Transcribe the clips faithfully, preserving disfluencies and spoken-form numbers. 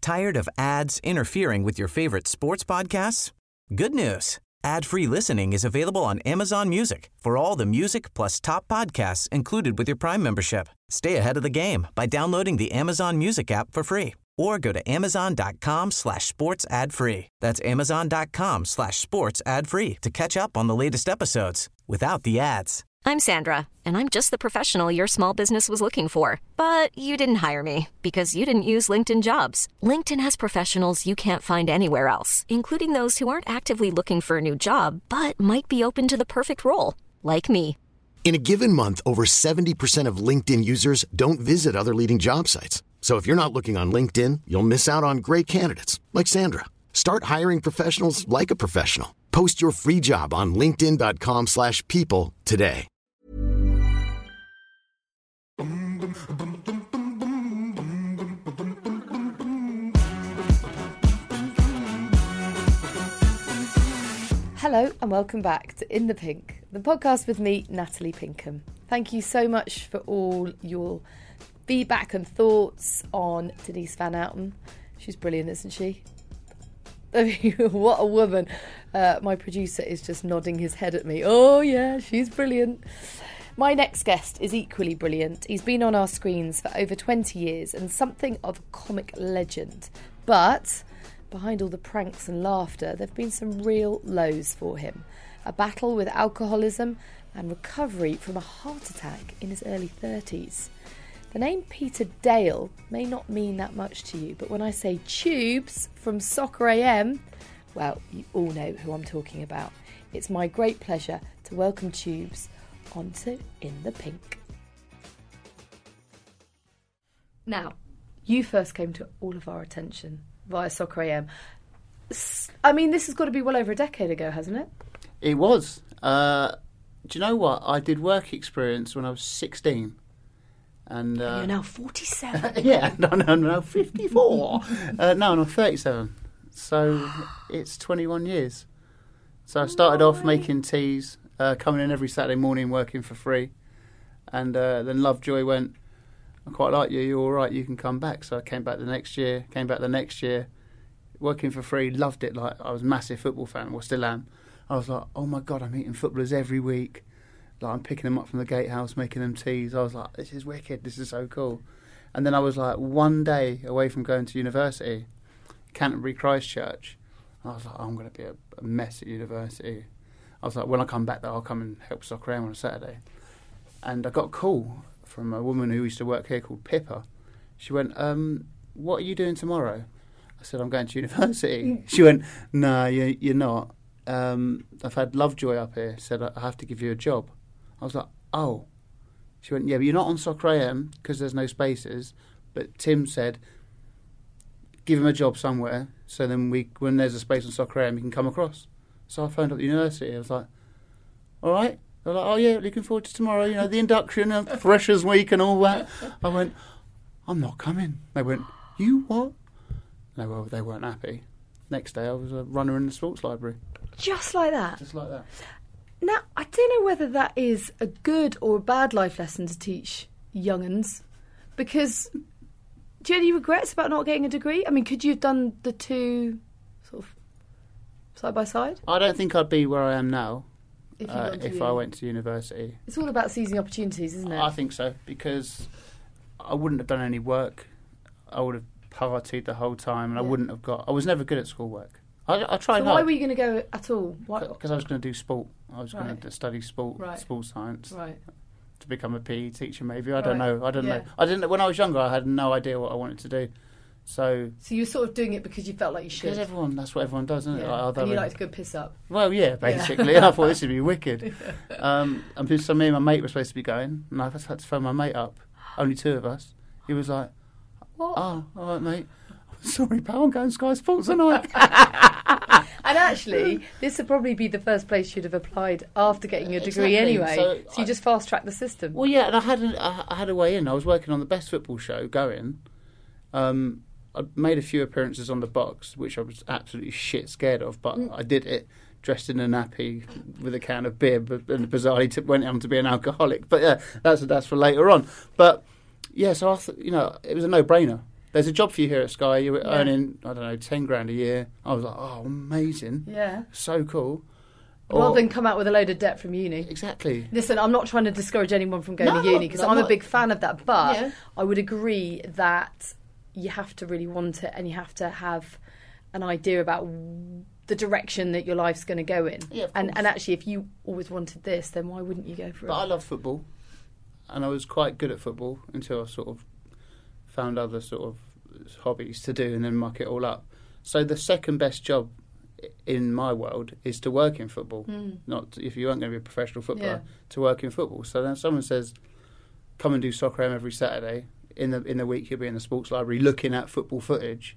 Tired of ads interfering with your favorite sports podcasts? Good news. Ad-free listening is available on Amazon Music for all the music plus top podcasts included with your Prime membership. Stay ahead of the game by downloading the Amazon Music app for free or go to amazon.com slash sports ad free. That's amazon.com slash sports ad free to catch up on the latest episodes without the ads. I'm Sandra, and I'm just the professional your small business was looking for. But you didn't hire me because you didn't use LinkedIn Jobs. LinkedIn has professionals you can't find anywhere else, including those who aren't actively looking for a new job, but might be open to the perfect role, like me. In a given month, over seventy percent of LinkedIn users don't visit other leading job sites. So if you're not looking on LinkedIn, you'll miss out on great candidates like Sandra. Start hiring professionals like a professional. Post your free job on linkedin.com slash people today. Hello and welcome back to In the Pink, the podcast with me, Natalie Pinkham. Thank you so much for all your feedback and thoughts on Denise Van Outen. She's brilliant, isn't she? I mean, what a woman. Uh, my producer is just nodding his head at me. Oh yeah, she's brilliant. My next guest is equally brilliant. He's been on our screens for over twenty years and something of a comic legend. But behind all the pranks and laughter, there have been some real lows for him. A battle with alcoholism and recovery from a heart attack in his early thirties. The name Peter Dale may not mean that much to you, but when I say Tubes from Soccer A M, well, you all know who I'm talking about. It's my great pleasure to welcome Tubes onto In the Pink. Now, you first came to all of our attention via Soccer A M. I mean, this has got to be well over a decade ago, hasn't it? It was. Uh, do you know what? I did work experience when I was sixteen. And, uh, and you're now forty-seven. Yeah, no, no, no, fifty-four. uh, no, I'm thirty-seven. So it's twenty-one years. So I started no off way. making teas, uh, coming in every Saturday morning working for free. And uh, then Lovejoy went, I quite like you, you're all right, you can come back. So I came back the next year, came back the next year, working for free, loved it. Like I was a massive football fan, or still am. I was like, oh my God, I'm meeting footballers every week. Like I'm picking them up from the gatehouse, making them teas. I was like, this is wicked, this is so cool. And then I was like one day away from going to university, Canterbury Christchurch. I was like, oh, I'm going to be a, a mess at university. I was like, when I come back though, I'll come and help Soccer A M on a Saturday. And I got a call from a woman who used to work here called Pippa. She went, um, what are you doing tomorrow? I said, I'm going to university. She went, no, you, you're not. Um, I've had Lovejoy up here, said I have to give you a job. I was like, oh. She went, yeah, but you're not on Soccer A M because there's no spaces. But Tim said, give him a job somewhere so then we, when there's a space on Soccer A M, he can come across. So I phoned up the university. I was like, all right. They were like, oh, yeah, looking forward to tomorrow, you know, the induction and Freshers Week and all that. I went, I'm not coming. They went, you what? No, well, they weren't happy. Next day I was a runner in the sports library. Just like that? Just like that. Now, I don't know whether that is a good or a bad life lesson to teach young'uns, because do you have any regrets about not getting a degree? I mean, could you have done the two sort of side by side? I don't think I'd be where I am now if, uh, if I went to university. It's all about seizing opportunities, isn't it? I think so, because I wouldn't have done any work. I would have partied the whole time, and yeah. I wouldn't have got... I was never good at schoolwork. I, I tried so hard. why were you going to go at all? Because I was going to do sport. I was right. going to study sport, right. sports science, right. to become a P E teacher. Maybe I don't right. know. I don't yeah. know. I didn't. When I was younger, I had no idea what I wanted to do. So, so you were sort of doing it because you felt like you should. Because everyone, that's what everyone does, isn't yeah. it? Like, and you like to go piss up. Well, yeah, basically. Yeah. I thought this would be wicked. Um, and so me and my mate were supposed to be going, and I just had to phone my mate up. Only two of us. He was like, "What? Oh, all right, mate. Sorry, pal, I'm going Sky Sports tonight." And actually, this would probably be the first place you'd have applied after getting your degree exactly. anyway. So, so you I, just fast-tracked the system. Well, yeah, and I had a, I had a way in. I was working on the Best Football Show going. Um, I made a few appearances on the box, which I was absolutely shit scared of, but mm. I did it dressed in a nappy with a can of beer, but and bizarrely t- went on to be an alcoholic. But yeah, that's that's for later on. But yeah, so I th- you know, it was a no-brainer. there's a job for you here at Sky. You're Yeah. earning, I don't know, ten grand a year. I was like, oh, amazing. Yeah. So cool. Rather Or- than come out with a load of debt from uni. Exactly. Listen, I'm not trying to discourage anyone from going No, to uni because no, I'm not- a big fan of that. But Yeah. I would agree that you have to really want it and you have to have an idea about the direction that your life's going to go in. Yeah, of and course. and actually, if you always wanted this, then why wouldn't you go for But I it? love football, and I was quite good at football until I sort of found other sort of hobbies to do and then muck it all up. So the second best job in my world is to work in football. Mm. Not if you weren't going to be a professional footballer, Yeah. to work in football. So then someone says, "Come and do Soccer M every Saturday." In the in the week, you'll be in the sports library looking at football footage,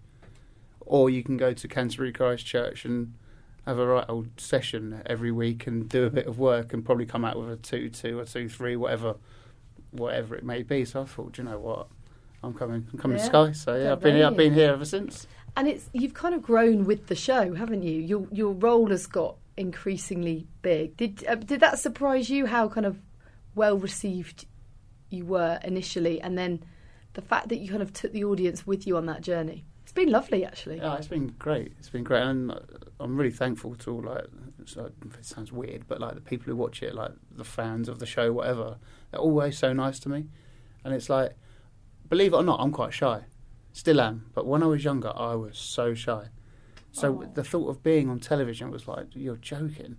or you can go to Canterbury Christchurch and have a right old session every week and do a bit of work and probably come out with a two two or two three, whatever, whatever it may be. So I thought, do you know what, I'm coming, I'm coming Yeah. to Sky. So yeah, Don't I've been here, I've blame been here ever since. And it's you've kind of grown with the show, haven't you? Your your role has got increasingly big. Did uh, did that surprise you? How kind of well received you were initially, and then the fact that you kind of took the audience with you on that journey. It's been lovely, actually. Yeah, it's been great. It's been great, and I'm really thankful to all. Like, so it sounds weird, but like the people who watch it, like the fans of the show, whatever, they're always so nice to me. And it's like, believe it or not, I'm quite shy, still am. But when I was younger, I was so shy. So Oh. the thought of being on television was like, you're joking.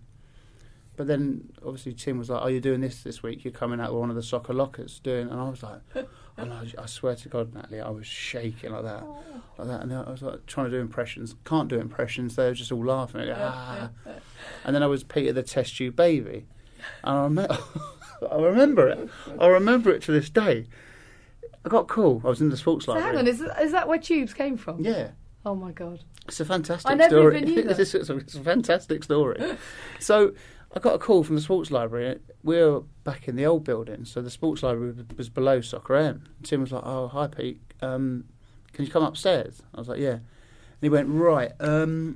But then obviously Tim was like, "Oh, you're doing this this week. You're coming out with one of the soccer lockers doing," and I was like, and I, I swear to God, Natalie, I was shaking like that, like that, and I was like trying to do impressions, can't do impressions. They were just all laughing at it. Ah. And then I was Peter the Test Tube Baby, and I remember, I remember it. I remember it to this day. I got cool. I was in the sports So library. hang on, is, is that where Tubes came from? Yeah. Oh my God. It's a fantastic I never story. even knew that. it's, a, it's a fantastic story. So I got a call from the sports library. We were back in the old building, so the sports library was below Soccer M. Tim was like, "Oh, hi Pete, um, can you come upstairs?" I was like, "Yeah." And he went, "Right, um,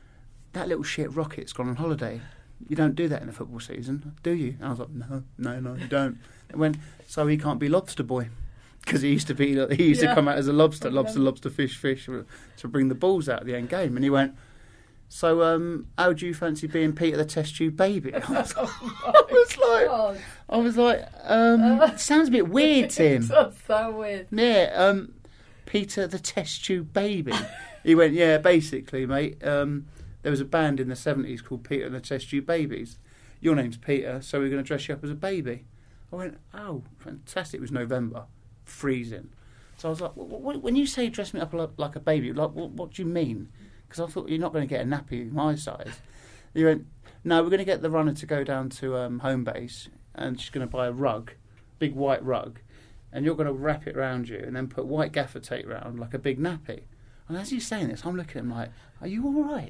that little shit Rocket's gone on holiday. You don't do that in the football season, do you?" And I was like, "No, no, no, you don't." It went, "So he can't be Lobster Boy." Because he used to be, he used Yeah. to come out as a lobster, lobster, lobster, fish, fish, to bring the balls out at the end game. And he went, "So, um, how do you fancy being Peter the Test Tube Baby?" I was, I was like, God. I was like, um, it sounds a bit weird, Tim. That's so weird. Yeah, um, Peter the Test Tube Baby. He went, "Yeah, basically, mate. Um, there was a band in the seventies called Peter and the Test Tube Babies. Your name's Peter, so we're going to dress you up as a baby." I went, "Oh, fantastic!" It was November. Freezing. So I was like, w- w- when you say dress me up like, like a baby, like what, what do you mean? Because I thought you're not going to get a nappy my size. He went, "No, we're going to get the runner to go down to um, home base and she's going to buy a rug, big white rug, and you're going to wrap it around you and then put white gaffer tape around like a big nappy." And as he's saying this, I'm looking at him like, "Are you all right?"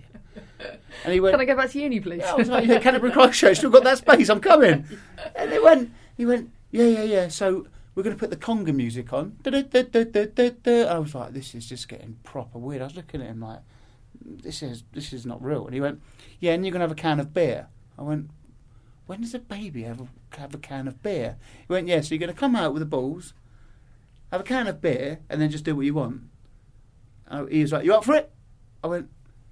And he went, Can I go back to uni, please? yeah, I was like, "Yeah, Canterbury Christchurch, still got that space, I'm coming." And they went, he went, "Yeah, yeah, yeah, so we're going to put the conga music on." I was like, this is just getting proper weird. I was looking at him like, this is this is not real. And he went, "Yeah, and you're going to have a can of beer." I went, "When does a baby have a, have a can of beer?" He went, "Yeah, so you're going to come out with the balls, have a can of beer, and then just do what you want." And he was like, "You up for it?" I went,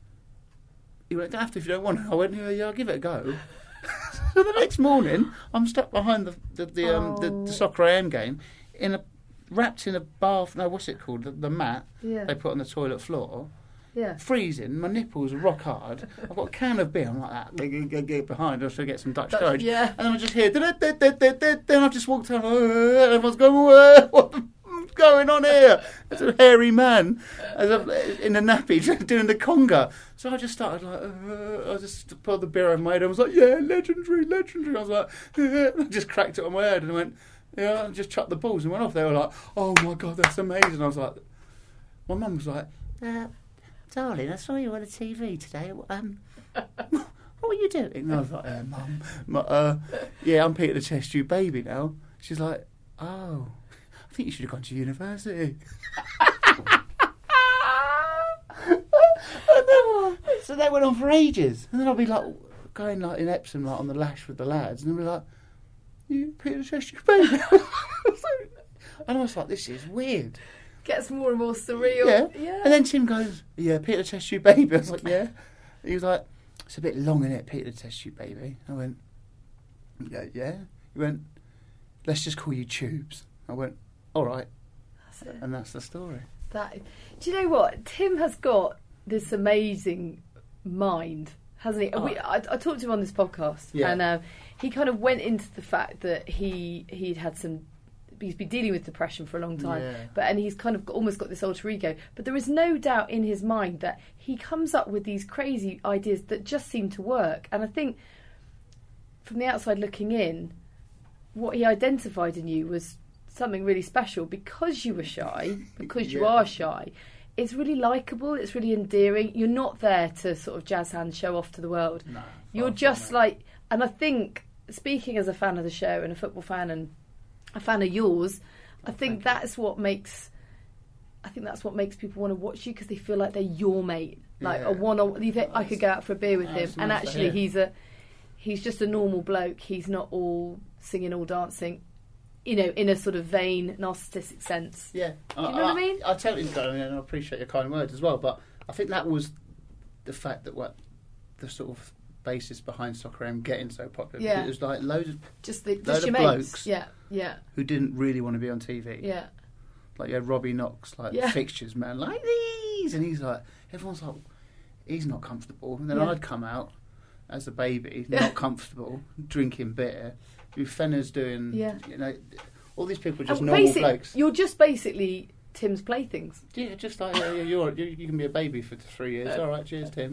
he went, "Don't have to if you don't want to." I went, "Yeah, yeah, I'll give it a go." So the next morning, I'm stuck behind the the the, um, the, the Soccer A M game, in a wrapped in a bath. No, what's it called? The, the mat Yeah. they put on the toilet floor. Yeah. Freezing. My nipples are rock hard. I've got a can of beer. I'm like that. Go, go, go, get behind. I should get some Dutch Dutch- courage. yeah. And then I just hear. Then I've just walked on. Everyone's going, "Whoa, what the f- going on here?" There's a hairy man as a, in a nappy doing the conga. So I just started like, uh, I just pulled the beer over my head. I was like, "Yeah, legendary, legendary." I was like, uh, I just cracked it on my head and I went, "Yeah," and just chucked the balls and went off. They were like, "Oh my God, that's amazing." I was like, my mum was like, uh, "Darling, I saw you on the T V today. Um, what were you doing?" And I was like, uh, "Mum, mu- uh, yeah, I'm Peter the Test Tube Baby now." She's like, "Oh, I think you should have gone to university." And then, so that went on for ages, and then I'll be like going like in Epsom, like on the lash with the lads, and they'll be like, "You Peter the Test Tube Baby?" And I was like, "This is weird." Gets more and more surreal. Yeah. yeah. And then Tim goes, yeah, Peter the Test Tube Baby. I was like, yeah. He was like, it's a bit long, isn't it, Peter the Test Tube Baby? I went, yeah, yeah. He went, let's just call you Tubes. I went, all right. That's it. And that's the story. That, do you know what? Tim has got this amazing mind, hasn't he? Oh. We, I, I talked to him on this podcast, Yeah. and uh, he kind of went into the fact that he he'd had some. He's been dealing with depression for a long time, Yeah. but and he's kind of almost got this alter ego. But there is no doubt in his mind that he comes up with these crazy ideas that just seem to work. And I think, from the outside looking in, what he identified in you was something really special because you were shy, because you Yeah. are shy. It's really likeable. It's really endearing. You're not there to sort of jazz hands show off to the world. No, You're far from just it. like, and I think speaking as a fan of the show and a football fan and a fan of yours, I think that's what makes. I think that's what makes people want to watch you because they feel like they're your mate, like Yeah. a one. on You think I could go out for a beer with Oh, him, it's and nice to actually hear. he's a he's just a normal bloke. He's not all singing, all dancing, you know, in a sort of vain, narcissistic sense. Yeah. Do you know what I mean? I totally go, and I appreciate your kind words as well, but I think that was the fact that what the sort of basis behind Soccer A M getting so popular. Yeah. It was like loads of Just the Load just of your mates. blokes. Yeah, yeah, who didn't really want to be on T V. yeah. Like you had Robbie Knox, like Yeah. fixtures, man, like these, and he's like, everyone's like, he's not comfortable. And then Yeah. I'd come out as a baby, Yeah. not comfortable, drinking beer. Fenner's doing, Yeah. you know, all these people are just And normal basic- blokes. You're just basically Tim's playthings. Yeah, just like yeah, yeah, you're, you, you can be a baby for three years. All right, cheers, Tim.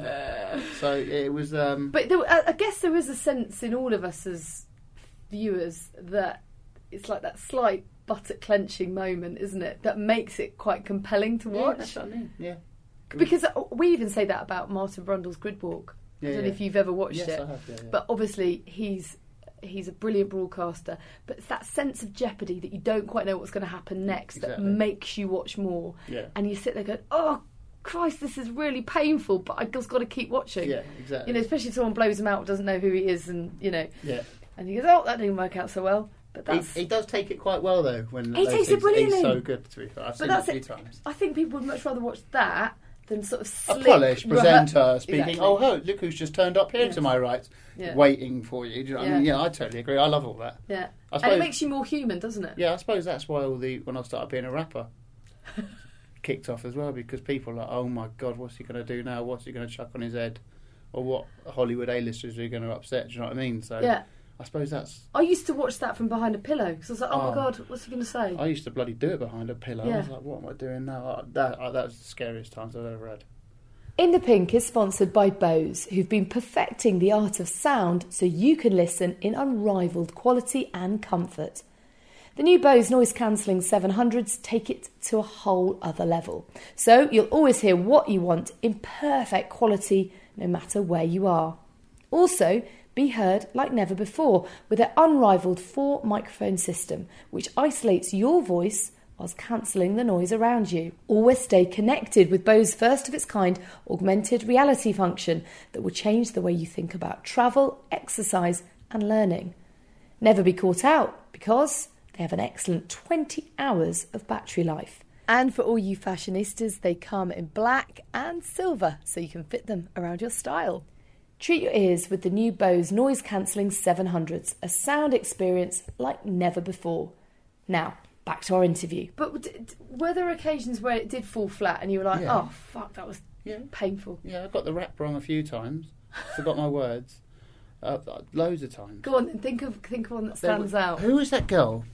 So it was. Um, But there, I I guess there is a sense in all of us as viewers that it's like that slight buttock clenching moment, isn't it? That makes it quite compelling to yeah, watch. that's what I mean. Yeah, Because we even say that about Martin Brundle's Grid Walk. I Yeah, don't know yeah. if you've ever watched yes, it. I have. Yeah, yeah. But obviously he's he's a brilliant broadcaster. But it's that sense of jeopardy that you don't quite know what's going to happen next that Exactly. makes you watch more. Yeah. And you sit there going, oh, Christ, this is really painful, but I've just got to keep watching. yeah, exactly. You know, especially if someone blows him out, doesn't know who he is, and, you know, yeah. and he goes, oh, that didn't work out so well. But He, that's... he does take it quite well though. When He those takes it things- brilliantly. He's so good to be fair. I've but seen that's that a it. few times. I think people would much rather watch that than sort of A slick... polished presenter rehe- speaking, Exactly. oh, ho, look who's just turned up here Yeah. to my right, Yeah. waiting for you. Do you know what I mean? Yeah. Yeah, I totally agree. I love all that. Yeah. I And suppose- it makes you more human, doesn't it? Yeah, I suppose that's why all the when I started being a rapper kicked off as well, because people are like, oh my God, what's he going to do now? What's he going to chuck on his head? Or what Hollywood A-listers are going to upset? Do you know what I mean? So Yeah. I suppose that's... I used to watch that from behind a pillow because I was like, oh, my Oh. God, what's he going to say? I used to bloody do it behind a pillow. I Yeah. was like, what am I doing now? Uh, That, uh, that was the scariest times I've ever had. In the Pink is sponsored by Bose, who've been perfecting the art of sound so you can listen in unrivaled quality and comfort. The new Bose noise cancelling seven hundreds take it to a whole other level. So you'll always hear what you want in perfect quality no matter where you are. Also, be heard like never before with their unrivaled four microphone system, which isolates your voice whilst cancelling the noise around you. Always stay connected with Bose's first of its kind augmented reality function that will change the way you think about travel, exercise and learning. Never be caught out because they have an excellent twenty hours of battery life. And for all you fashionistas, they come in black and silver so you can fit them around your style. Treat your ears with the new Bose noise cancelling seven hundreds, a sound experience like never before. Now, back to our interview. But d- d- were there occasions where it did fall flat and you were like, Yeah. oh, fuck, that was Yeah. painful? Yeah, I got the rap wrong a few times. Forgot my words. Uh, loads of times. Go on and think of think of one that There stands was- out. Who was that girl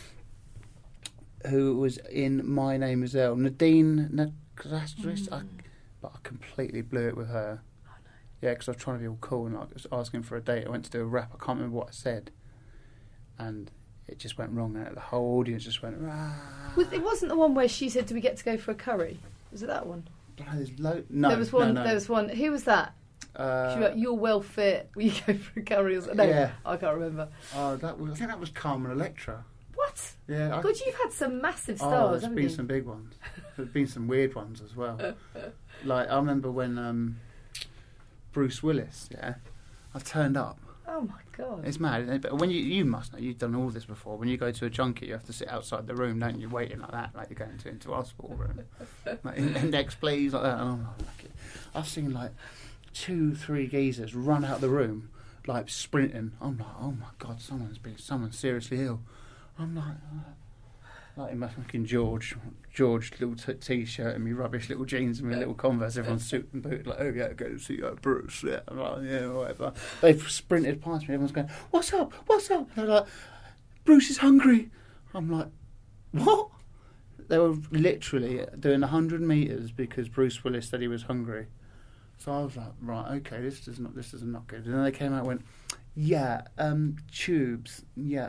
who was in My Name Is Earl? Nadine Nakrastris? I, but I completely blew it with her. Oh, no. Yeah, because I was trying to be all cool and like, I was asking for a date. I went to do a rap. I can't remember what I said. And it just went wrong. And the whole audience just went, rah. Was, it wasn't the one where she said, do we get to go for a curry? Was it that one? No, there's lo- no, there was one. no, no. There was one. Who was that? Uh, She was like, you're well fit. Will you go for a curry? Or something? No, Yeah. I can't remember. Oh, that was, I think that was Carmen Electra. What? Yeah, I, God, you've had some massive oh, stars, there's haven't been you? some big ones. There's been some weird ones as well. Like I remember when um, Bruce Willis, yeah, I turned up. Oh, Oh my God. It's mad, isn't it? But when you you must know, you've done all this before. When you go to a junket, you have to sit outside the room, don't you, waiting like that, like you're going to into our sport room. Like, index, please, like that. And I'm like, I've seen like two, three geezers run out of the room, like sprinting. I'm like, oh my God, someone's been, someone's seriously ill. I'm like, uh, like in my fucking George, George little t- t-shirt and me rubbish little jeans and my little Converse. Everyone's suit and boot. Like, oh yeah, go to see uh, Bruce. Yeah, I'm like, yeah, whatever. They've sprinted past me. Everyone's going, what's up? What's up? And they're like, Bruce is hungry. I'm like, what? They were literally doing a hundred meters because Bruce Willis said he was hungry. So I was like, right, okay, this is not this is not good. And then they came out and went, yeah, um, tubes, yeah,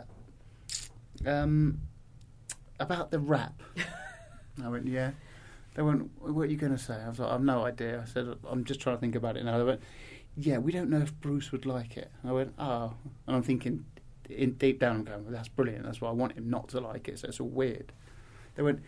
um. about the rap. I went, yeah. They went, what are you going to say? I was like, I've no idea. I said, I'm just trying to think about it now. They went, yeah, we don't know if Bruce would like it. I went, oh. And I'm thinking, in deep down, I'm going, well, that's brilliant. That's why I want him not to like it, so it's all weird. They went,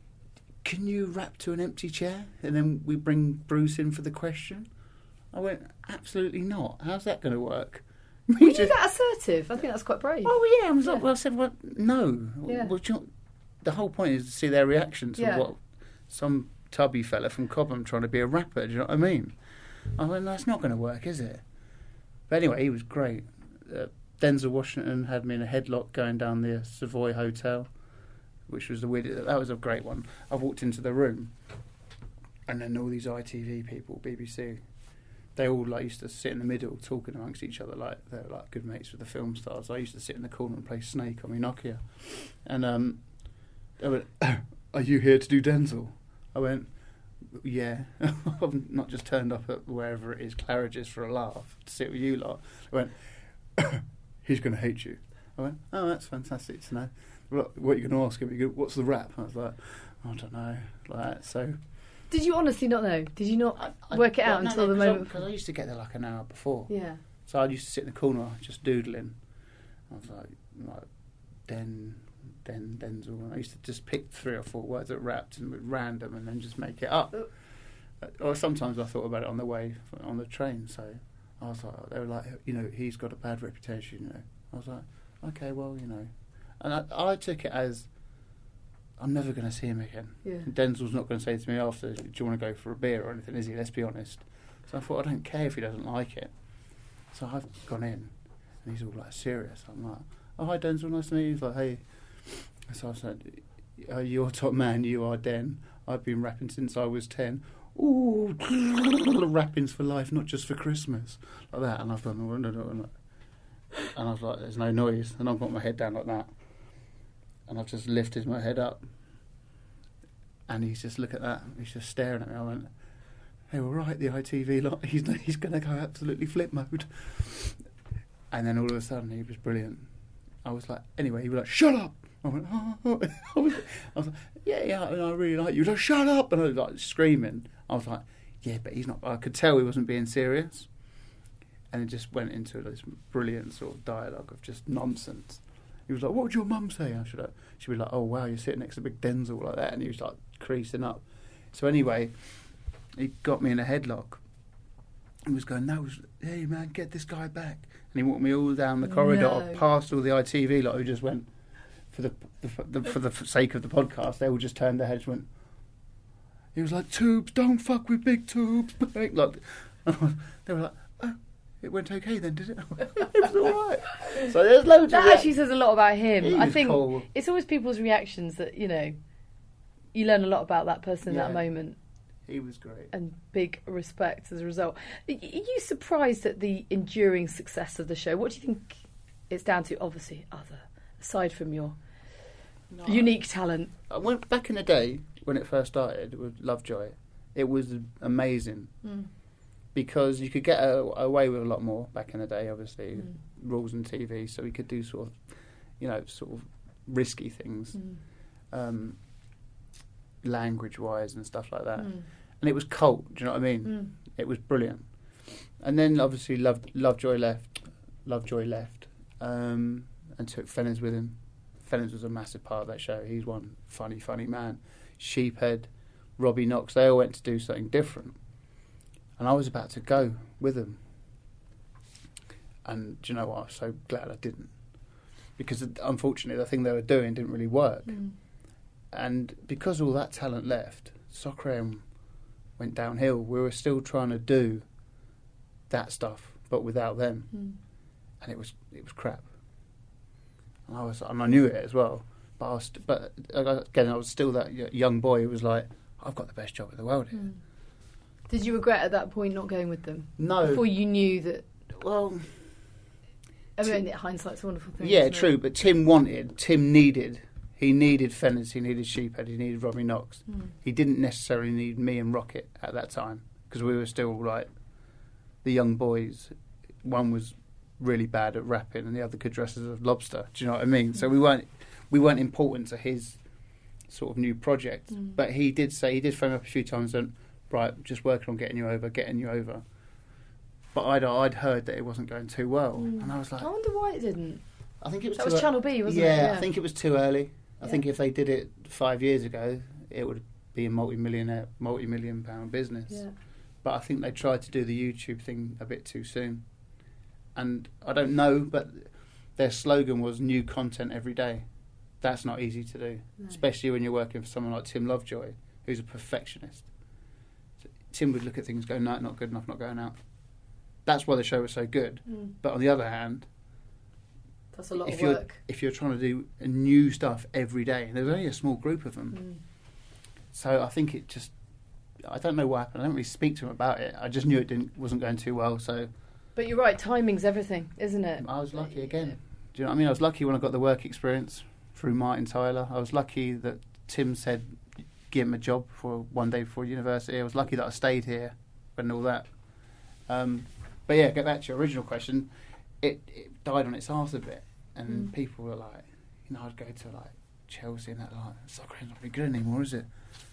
can you rap to an empty chair? And then we bring Bruce in for the question? I went, absolutely not. How's that going to work? Were you just, that assertive? I think that's quite brave. Oh, yeah. I was yeah. like, well, I said, well, no. Yeah. Well, do you know, the whole point is to see their reaction to yeah. what some tubby fella from Cobham trying to be a rapper. Do you know what I mean? I went, that's not going to work, is it? But anyway, he was great. Uh, Denzel Washington had me in a headlock going down the Savoy Hotel, which was the weirdest. That was a great one. I walked into the room, and then all these I T V people, B B C, they all like used to sit in the middle talking amongst each other like they're like good mates with the film stars. I used to sit in the corner and play Snake on my Nokia, and um. I went, are you here to do Denzel? I went, yeah. I've not just turned up at wherever it is, Claridge's, for a laugh, to sit with you lot. I went, he's going to hate you. I went, oh, that's fantastic to know. What, what are you going to ask him? You go, what's the rap? I was like, I don't know. Like that. So, did you honestly not know? Did you not I, I, work it well, out no, until no, the cause moment? Because I, I used to get there like an hour before. Yeah. So I used to sit in the corner just doodling. I was like, like Den... Den Denzel. I used to just pick three or four words that rapped and would random and then just make it up. Uh, or sometimes I thought about it on the way on the train. So I was like, they were like, you know, he's got a bad reputation. You know, I was like, okay, well, you know, and I, I took it as I'm never going to see him again. Yeah. Denzel's not going to say to me after, do you want to go for a beer or anything? Is he? Let's be honest. So I thought, I don't care if he doesn't like it. So I've gone in, and he's all like serious. I'm like, oh hi Denzel, nice to meet you. He's like, hey. So I said, oh, you're top man, you are Den. I've been rapping since I was ten. Ooh, rapping's for life, not just for Christmas. Like that. And I've gone, no, no, no, no. And I was like, there's no noise. And I've got my head down like that. And I've just lifted my head up. And he's just, look at that. He's just staring at me. I went, hey, all right, the I T V lot. He's, he's going to go absolutely flip mode. And then all of a sudden, he was brilliant. I was like, anyway, he was like, shut up. I went, oh, oh. I, was, I was like, yeah, yeah, I really like you. He was like, shut up. And I was like screaming. I was like, yeah, but he's not. I could tell he wasn't being serious. And it just went into this brilliant sort of dialogue of just nonsense. He was like, what would your mum say? I should have, she'd be like, oh, wow, you're sitting next to Big Denzel like that. And he was like creasing up. So anyway, he got me in a headlock. He was going, no, hey, man, get this guy back. And he walked me all down the corridor, No. past all the I T V lot who just went, for the, the, the for the sake of the podcast, they all just turned their heads and went, he was like, Tubes, don't fuck with Big Tubes. Like, they were like, oh, it went okay then, did it? It was all right. So there's loads That of actually says a lot about him. He I was think cool. it's always people's reactions that, you know, you learn a lot about that person in Yeah. that moment. He was great. And big respect as a result. Are you surprised at the enduring success of the show? What do you think it's down to? Obviously, other, aside from your No, unique talent. I went back in the day when it first started with Lovejoy. It was amazing Mm. because you could get a, away with a lot more back in the day. Obviously, Mm. rules and T V, so we could do sort of, you know, sort of risky things, Mm. um, language-wise and stuff like that. Mm. And it was cult. Do you know what I mean? Mm. It was brilliant. And then obviously Love, Lovejoy left. Lovejoy left um, and took Fenners with him. Fenners was a massive part of that show. He's one funny, funny man. Sheephead, Robbie Knox, they all went to do something different. And I was about to go with them. And do you know what? I'm so glad I didn't. Because, unfortunately, the thing they were doing didn't really work. Mm. And because all that talent left, Soccer A M went downhill. We were still trying to do that stuff, but without them. Mm. And it was it was crap. And I was, and I knew it as well. But I was, but again, I was still that young boy who was like, I've got the best job in the world here. Mm. Did you regret at that point not going with them? No. Before you knew that... Well... I mean, Tim, hindsight's a wonderful thing. Yeah, true, it? But Tim wanted, Tim needed, he needed Fenners, he needed Sheephead, he needed Robbie Knox. Mm. He didn't necessarily need me and Rocket at that time, because we were still like the young boys. One was really bad at rapping and the other could dress as a lobster. Do you know what I mean? Mm. So we weren't we weren't important to his sort of new project. Mm. But he did say, he did phone up a few times and, right, just working on getting you over, getting you over. But I'd I'd heard that it wasn't going too well, mm. and I was like, I wonder why it didn't. I think it was that too was Channel B, wasn't yeah, it? Yeah, I think it was too early. I yeah. think if they did it five years ago, it would be a multi-millionaire, multi-million pound business. Yeah. But I think they tried to do the YouTube thing a bit too soon, and I don't know, but their slogan was new content every day. That's not easy to do, no. especially when you're working for someone like Tim Lovejoy, who's a perfectionist. So Tim would look at things and go, no, not good enough, not going out. That's why the show was so good. Mm. But on the other hand, that's a lot if of you're, work. If you're trying to do new stuff every day, and there's only a small group of them, mm. so I think it just, I don't know what happened. I don't really speak to him about it. I just knew it didn't wasn't going too well. So, but you're right, timing's everything, isn't it? I was lucky again. Do you know what I mean? I was lucky when I got the work experience through Martin Tyler. I was lucky that Tim said give him a job for one day before university. I was lucky that I stayed here and all that. Um, But yeah, get back to your original question. It, it died on its arse a bit, and mm. people were like, you know, I'd go to like Chelsea and that, like, soccer ain't not really good anymore, is it?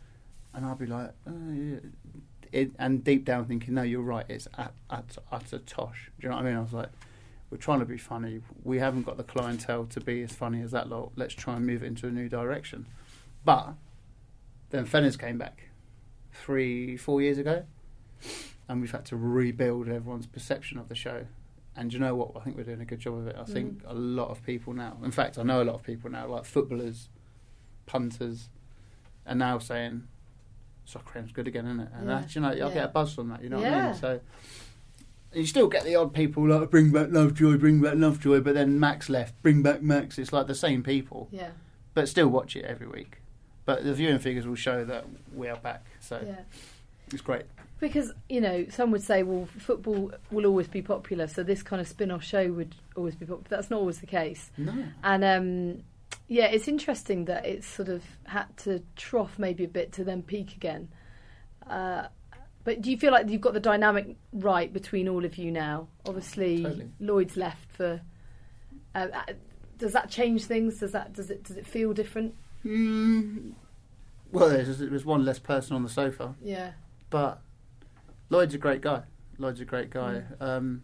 And I'd be like, oh, yeah. It, and deep down thinking, no, you're right, it's at, at, utter tosh. Do you know what I mean? I was like, we're trying to be funny. We haven't got the clientele to be as funny as that lot. Let's try and move it into a new direction. But then Fenners came back three, four years ago. And we've had to rebuild everyone's perception of the show. And you know what? I think we're doing a good job of it. I mm. think a lot of people now, in fact, I know a lot of people now, like footballers, punters, are now saying, soccer M's good again, isn't it? And yeah. that, you know, I'll yeah. get a buzz from that, you know yeah. what I mean? So you still get the odd people like, bring back Lovejoy, bring back Lovejoy, but then Max left, bring back Max. It's like the same people. Yeah. But still watch it every week. But the viewing figures will show that we are back. So yeah. it's great. Because, you know, some would say, well, football will always be popular, so this kind of spin-off show would always be popular. That's not always the case. No. And, um, yeah, it's interesting that it's sort of had to trough maybe a bit to then peak again. Uh, but do you feel like you've got the dynamic right between all of you now? Obviously, totally. Lloyd's left for... Uh, does that change things? Does that does it does it feel different? Mm, well, there's, there's one less person on the sofa. Yeah. But... Lloyd's a great guy. Lloyd's a great guy. Mm. Um,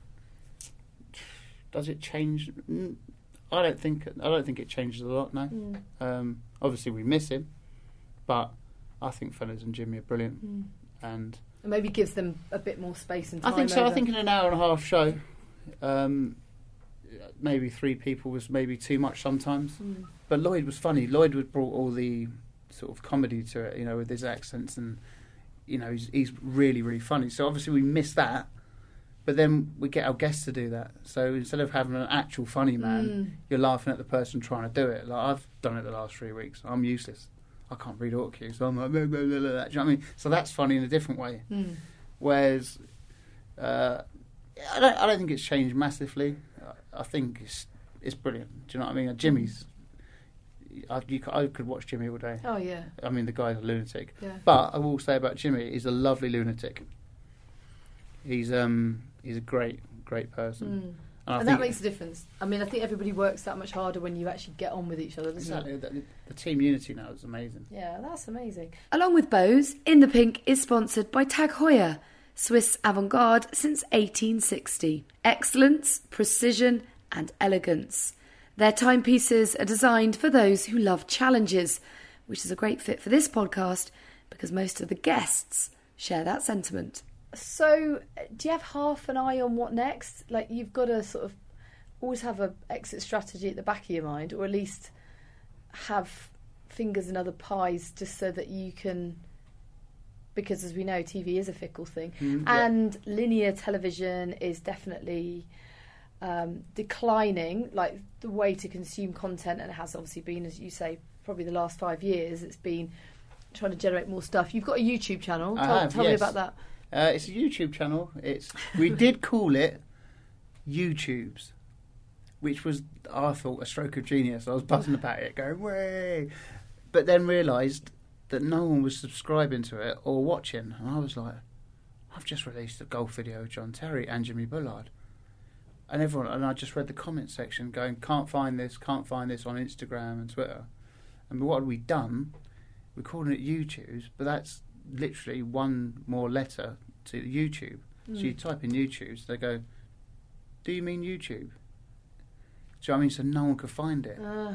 does it change? I don't think. I don't think it changes a lot. No. Mm. Um, obviously, we miss him, but I think Fenners and Jimmy are brilliant, mm. and it maybe gives them a bit more space and time. I think so. Over. I think in an hour and a half show, um, maybe three people was maybe too much sometimes. Mm. But Lloyd was funny. Lloyd would brought all the sort of comedy to it, you know, with his accents and. You know, he's, he's really, really funny. So obviously we miss that, but then we get our guests to do that. So instead of having an actual funny man, mm. you're laughing at the person trying to do it. Like I've done it the last three weeks. I'm useless. I can't read auto cues. So I'm like, blah, blah, blah, blah. Do you know what I mean? So that's funny in a different way. Mm. Whereas, uh, I don't, I don't think it's changed massively. I, I think it's it's brilliant. Do you know what I mean? Jimmy's. I, you, I could watch Jimmy all day. Oh, yeah. I mean, the guy's a lunatic. Yeah. But I will say about Jimmy, he's a lovely lunatic. He's um he's a great, great person. Mm. And, and that makes a difference. I mean, I think everybody works that much harder when you actually get on with each other, doesn't exactly. it? The, the team unity now is amazing. Yeah, that's amazing. Along with Bose, In the Pink is sponsored by Tag Heuer, Swiss avant-garde since eighteen sixty. Excellence, precision and elegance. Their timepieces are designed for those who love challenges, which is a great fit for this podcast because most of the guests share that sentiment. So, do you have half an eye on what next? Like, you've got to sort of always have a exit strategy at the back of your mind, or at least have fingers in other pies, just so that you can. Because, as we know, T V is a fickle thing, mm, yeah. and linear television is definitely um, declining. Like the way to consume content, and it has obviously been, as you say, probably the last five years. It's been trying to generate more stuff. You've got a YouTube channel. I Tell, have, tell yes. me about that. Uh, it's a YouTube channel. It's we did call it YouTubes, which was, I thought, a stroke of genius. I was buzzing about it, going, way. But then realised that no one was subscribing to it or watching. And I was like, I've just released a golf video of John Terry and Jimmy Bullard. And everyone, and I just read the comment section going, can't find this, can't find this on Instagram and Twitter. And what had we done? We're calling it YouTubes, but that's literally one more letter to YouTube. Mm. So you type in YouTubes, they go, do you mean YouTube? Do you know what I mean? So no one could find it. Uh.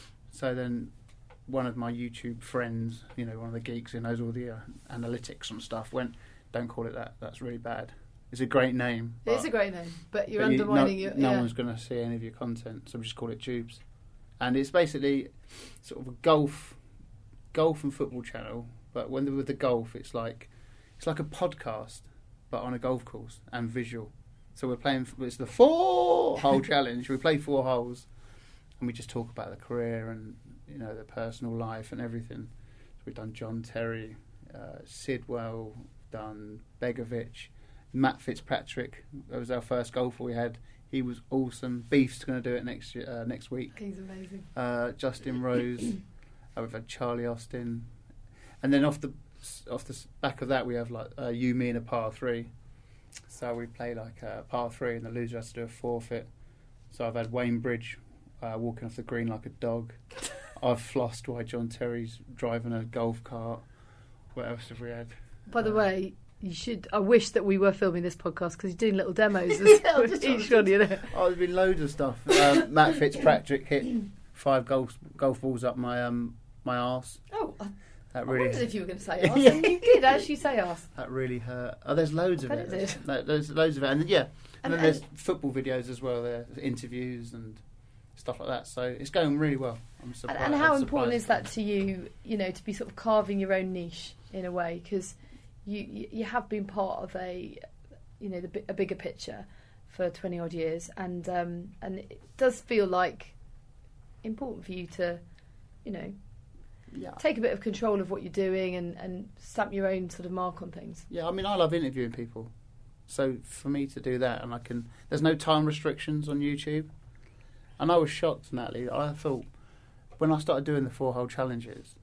So then one of my YouTube friends, you know, one of the geeks who knows all the uh, analytics and stuff, went, don't call it that, that's really bad. It's a great name. It is a great name, but you're but undermining you, it. No, yeah. no one's going to see any of your content, so we just call it Tubes. And it's basically sort of a golf golf and football channel, but when with the golf, it's like it's like a podcast, but on a golf course and visual. So we're playing, it's the four-hole challenge. We play four holes, and we just talk about the career and, you know, the personal life and everything. So we've done John Terry, uh, Sidwell, done Begovic, Matt Fitzpatrick. That was our first golfer we had. He was awesome. Beef's going to do it next year, uh, next week. He's amazing. Uh, Justin Rose. uh, we've had Charlie Austin, and then off the off the back of that we have like uh, you, me, and a par three. So we play like a par three, and the loser has to do a forfeit. So I've had Wayne Bridge uh, walking off the green like a dog. I've flossed while John Terry's driving a golf cart. What else have we had? By the uh, way, you should. I wish that we were filming this podcast because you're doing little demos as each one, you know. Oh, there's been loads of stuff. Um, Matt Fitzpatrick hit five golf golf balls up my um my arse. Oh, that I really. wondered if you were going to say arse, yeah. And you did actually say arse. That really hurt. Oh, there's loads I of bet it. it There's, there's loads of it, and then, yeah, and, and then there's and football videos as well. There, there's interviews and stuff like that. So it's going really well. I'm surprised. And, and how I'm important is that to you? You know, to be sort of carving your own niche in a way, because you you have been part of a, you know, the, a bigger picture for twenty odd years, and um, and it does feel like important for you to, you know, yeah. take a bit of control of what you're doing and, and stamp your own sort of mark on things. Yeah, I mean, I love interviewing people, so for me to do that, and I can, there's no time restrictions on YouTube, and I was shocked, Natalie. I thought when I started doing the four-hole challenges,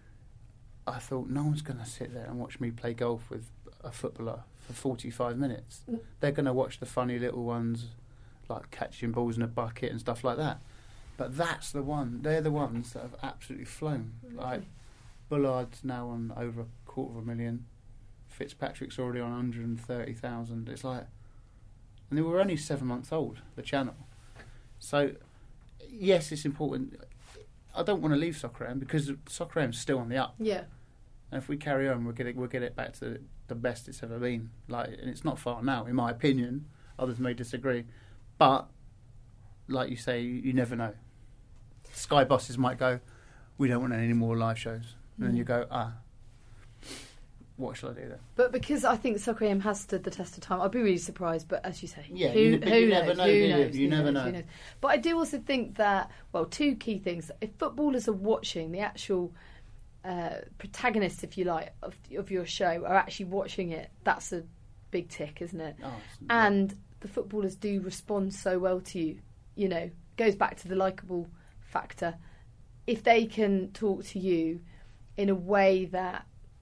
I thought no one's going to sit there and watch me play golf with a footballer for forty-five minutes. Mm. They're going to watch the funny little ones, like catching balls in a bucket and stuff like that. But that's the one. They're the ones that have absolutely flown. Really? Like Bullard's now on over a quarter of a million. Fitzpatrick's already on one hundred thirty thousand. It's like, and they were only seven months old, the channel. So, yes, it's important. I don't want to leave Soccer A M because Soccer A M's still on the up. Yeah. And if we carry on, we'll get it, we'll get it back to the best it's ever been. Like, and it's not far now, in my opinion. Others may disagree, but like you say, you, you never know. Sky bosses might go, we don't want any more live shows, and mm. then you go, ah, what shall I do then? But because I think Soccer A M has stood the test of time, I'd be really surprised. But as you say, yeah, who, you, who you knows? Never know, who you? knows? You who never knows? know. Who knows? But I do also think that, well, two key things. If footballers are watching, the actual uh, protagonists, if you like, of, of your show are actually watching it, that's a big tick, isn't it? Oh, and the footballers do respond so well to you. You know, goes back to the likeable factor. If they can talk to you in a way that,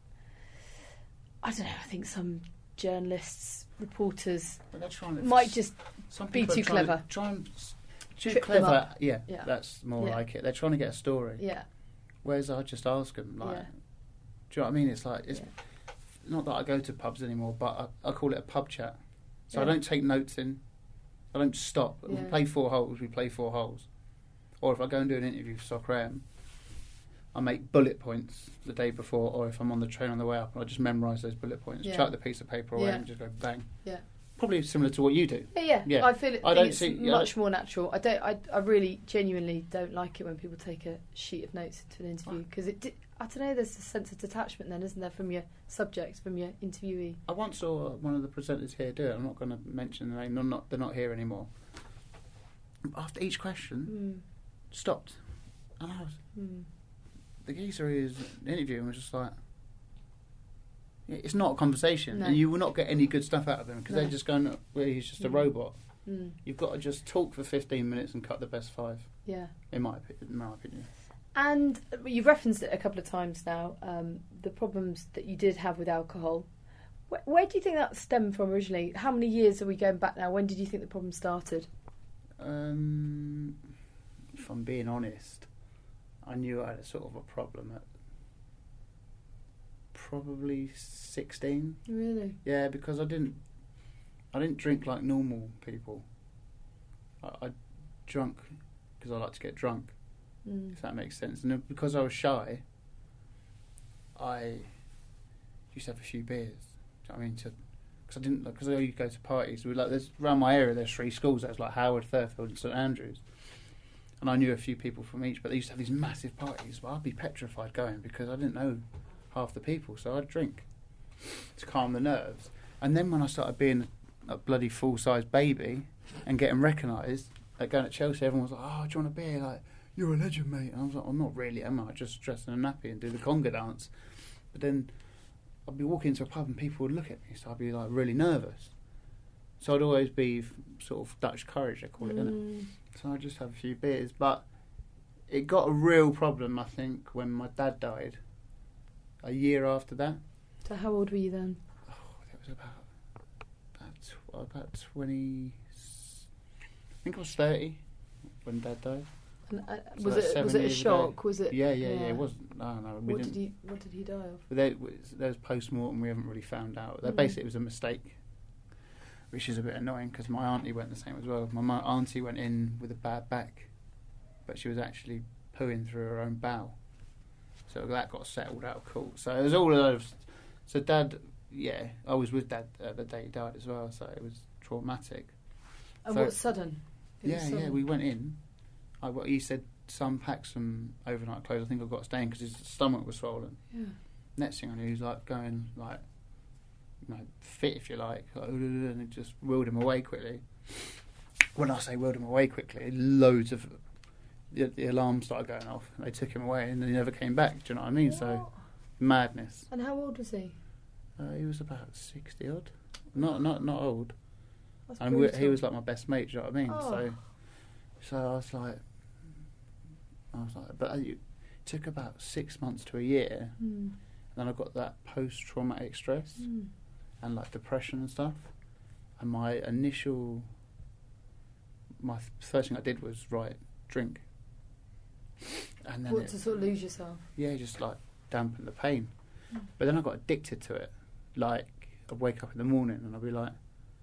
I don't know, I think some journalists, reporters might just be too clever. To, try and too Trip clever, yeah, yeah, that's more yeah. like it. They're trying to get a story. Yeah. Whereas I just ask them, like, yeah. do you know what I mean? It's like, it's yeah. not that I go to pubs anymore, but I, I call it a pub chat. So yeah. I don't take notes in. I don't stop. Yeah. We play four holes, we play four holes. Or if I go and do an interview for Soccer A M, I make bullet points the day before, or if I'm on the train on the way up, and I just memorise those bullet points, Yeah. chuck the piece of paper away, Yeah. and just go bang. Yeah. Probably similar to what you do. Yeah, yeah. Yeah. I feel it. I I don't it's see- yeah. much more natural. I don't. I, I really genuinely don't like it when people take a sheet of notes into an interview because it. Di- I don't know. There's a sense of detachment then, isn't there, from your subject, from your interviewee? I once saw one of the presenters here do it. I'm not going to mention the name. They're not, they're not here anymore. After each question, Mm. stopped. And I was... Mm. The geezer who was interviewing was just like... Yeah, it's not a conversation. No. And you will not get any good stuff out of him because No. they're just going, well, he's just a Mm. robot. Mm. You've got to just talk for fifteen minutes and cut the best five, Yeah. in my, opi- in my opinion. And you've referenced it a couple of times now, um, the problems that you did have with alcohol. Where, where do you think that stemmed from originally? How many years are we going back now? When did you think the problem started? Um, if I'm being honest, I knew I had a sort of a problem at probably sixteen. Really? Yeah, because I didn't, I didn't drink like normal people. I, I drunk because I like to get drunk, Mm. if that makes sense. And then because I was shy, I used to have a few beers. Do you know what I mean? To because I didn't because I used to go to parties. We like there's around my area. There's three schools. There's like Howard, Fairfield, and St Andrews. And I knew a few people from each, but they used to have these massive parties. But I'd be petrified going because I didn't know half the people, so I'd drink to calm the nerves. And then when I started being a, a bloody full-size baby and getting recognised, like going to Chelsea, everyone was like, "Oh, do you want a beer?" Like, "You're a legend, mate." And I was like, "I'm not really, am I? Just dress in a nappy and do the conga dance." But then I'd be walking into a pub and people would look at me, so I'd be like really nervous. So I'd always be f- sort of Dutch courage, they call it, innit? Mm. So I'd just have a few beers. But it got a real problem, I think, when my dad died. A year after that. So how old were you then? Oh, it was about about, tw- about twenty. I think I was thirty when Dad died. And, uh, So was that's it seven was it a years ago. shock? Was it? Yeah, yeah, yeah. It wasn't. No, no. We What didn't. did he What did he die of? But there, was- there was post mortem. We haven't really found out. That Mm. basically it was a mistake, which is a bit annoying because my auntie went the same as well. My mu- auntie went in with a bad back, but she was actually pooing through her own bowel. So that got settled out of court. So it was all of those. So Dad, yeah, I was with Dad uh, the day he died as well. So it was traumatic. And So- what sudden? It was Yeah, yeah. sudden. We went in. I, what he said, "Some pack some overnight clothes. I think I've got to stay in because his stomach was swollen." Yeah. Next thing I knew, he was like going like, you know, fit if you like, like and it just wheeled him away quickly. When I say wheeled him away quickly, loads of the, the alarms started going off. They took him away, and then he never came back. Do you know what I mean? So What? madness. And how old was he? Uh, he was about sixty odd, not not not old, That's and we, he brutal. was like my best mate. Do you know what I mean? Oh. So, so I was like, I was like, but it took about six months to a year. Mm. Then I got that post-traumatic stress Mm. and like depression and stuff. And my initial, my th- first thing I did was write, drink. And then What it, to sort of lose yourself? yeah, just like dampen the pain. Mm. But then I got addicted to it. Like I'd wake up in the morning and I'd be like,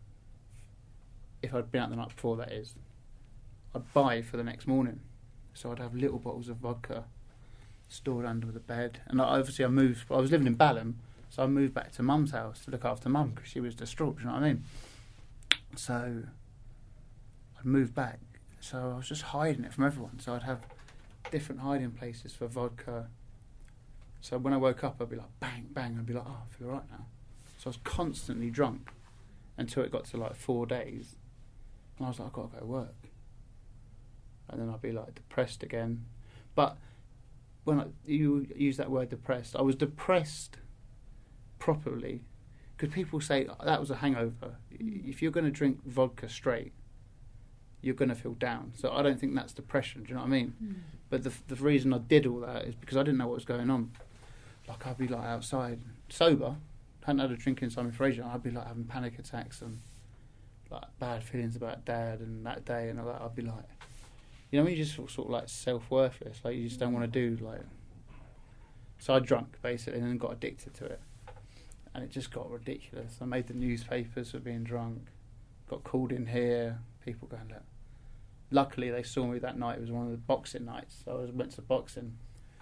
if I'd been out the night before, that is, I'd buy for the next morning. So I'd have little bottles of vodka stored under the bed. And I, obviously I moved, I was living in Balham, so I moved back to Mum's house to look after Mum because she was distraught, do you know what I mean? So I'd moved back, so I was just hiding it from everyone. So I'd have different hiding places for vodka. So when I woke up, I'd be like, bang, bang, I'd be like, oh, I feel right now. So I was constantly drunk until it got to like four days. And I was like, I've got to go to work. And then I'd be like depressed again. But when I, you use that word depressed, I was depressed properly. Because people say that was a hangover. If you're going to drink vodka straight, you're going to feel down. So I don't think that's depression, do you know what I mean? Mm. But the the reason I did all that is because I didn't know what was going on. Like I'd be like outside, sober, hadn't had a drink inside me for ages, and I'd be like having panic attacks and like bad feelings about Dad and that day and all that. I'd be like, you know, when you just sort of like self-worthless, like you just don't want to do like. So I drunk basically and then got addicted to it, and it just got ridiculous. I made the newspapers for being drunk, got called in here, people going, look. Luckily, they saw me that night. It was one of the boxing nights. So I was, went to boxing.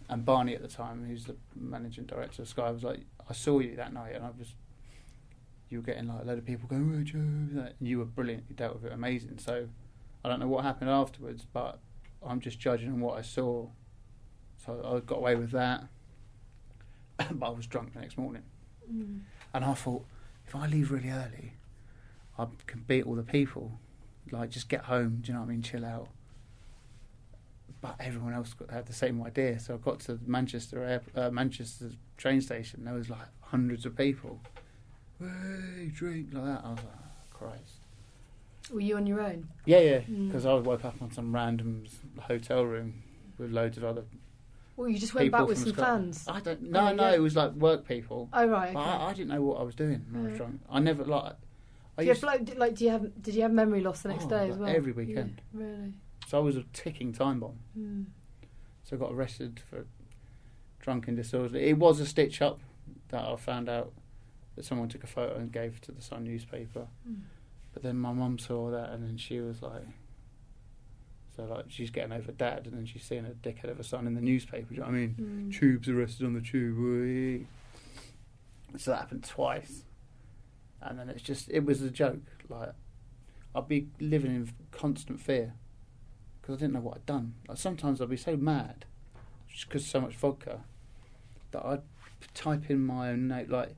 And Barney at the time, who's the managing director of Sky, was like, I saw you that night, and I was, you were getting like a load of people going, oh, Joe, and you were brilliant, you dealt with it amazing. So I don't know what happened afterwards, but I'm just judging on what I saw. So I got away with that. But I was drunk the next morning. Mm. And I thought, if I leave really early, I can beat all the people. Like, just get home, do you know what I mean, chill out. But everyone else got, had the same idea. So I got to Manchester air, uh, Manchester train station. There was like hundreds of people. Hey, drink, like that. I was like, oh, Christ. Were you on your own? Yeah, yeah. Because mm. I woke up on some random hotel room with loads of other. Well, you just went back with some Scotland. fans. I don't. No, oh, no. Yeah. It was like work people. Oh right. Okay. I, I didn't know what I was doing when I was drunk. I never like. I do you have, like, like, do you have? Did you have memory loss the next oh, day as well? Every weekend. Yeah, really. So I was a ticking time bomb. Mm. So I got arrested for drunken disorderly. It was a stitch up that I found out that someone took a photo and gave to the Sun newspaper. Mm. But then my mum saw that, and then she was like, so like she's getting over dad, and then she's seeing a dickhead of a son in the newspaper. Do you know what I mean? Mm. Tube's arrested on the tube. Wee. So that happened twice, and then it's just it was a joke. Like I'd be living in constant fear because I didn't know what I'd done. Like sometimes I'd be so mad just because so much vodka that I'd type in my own note like.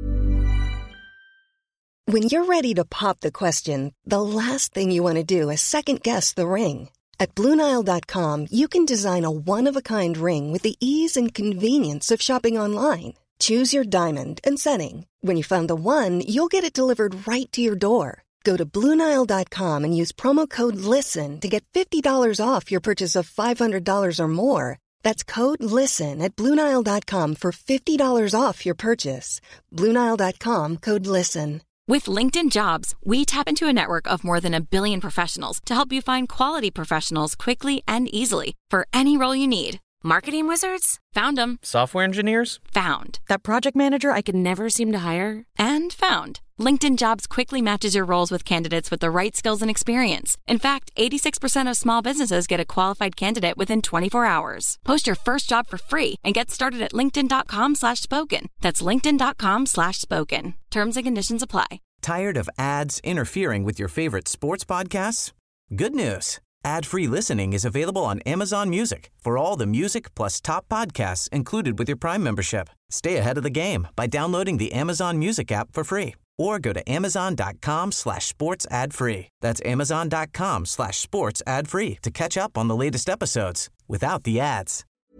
When you're ready to pop the question, the last thing you want to do is second-guess the ring. At Blue Nile dot com, you can design a one-of-a-kind ring with the ease and convenience of shopping online. Choose your diamond and setting. When you find the one, you'll get it delivered right to your door. Go to Blue Nile dot com and use promo code LISTEN to get fifty dollars off your purchase of five hundred dollars or more. That's code LISTEN at Blue Nile dot com for fifty dollars off your purchase. Blue Nile dot com, code LISTEN. With LinkedIn Jobs, we tap into a network of more than a billion professionals to help you find quality professionals quickly and easily for any role you need. Marketing wizards? Found them. Software engineers? Found. That project manager I could never seem to hire? And found. LinkedIn Jobs quickly matches your roles with candidates with the right skills and experience. In fact, eighty-six percent of small businesses get a qualified candidate within twenty-four hours. Post your first job for free and get started at linkedin.com slash spoken. That's linkedin.com slash spoken. Terms and conditions apply. Tired of ads interfering with your favorite sports podcasts? Good news. Ad-free listening is available on Amazon Music for all the music plus top podcasts included with your Prime membership. Stay ahead of the game by downloading the Amazon Music app for free or go to amazon.com slash sports ad free. That's amazon.com slash sports ad free to catch up on the latest episodes without the ads.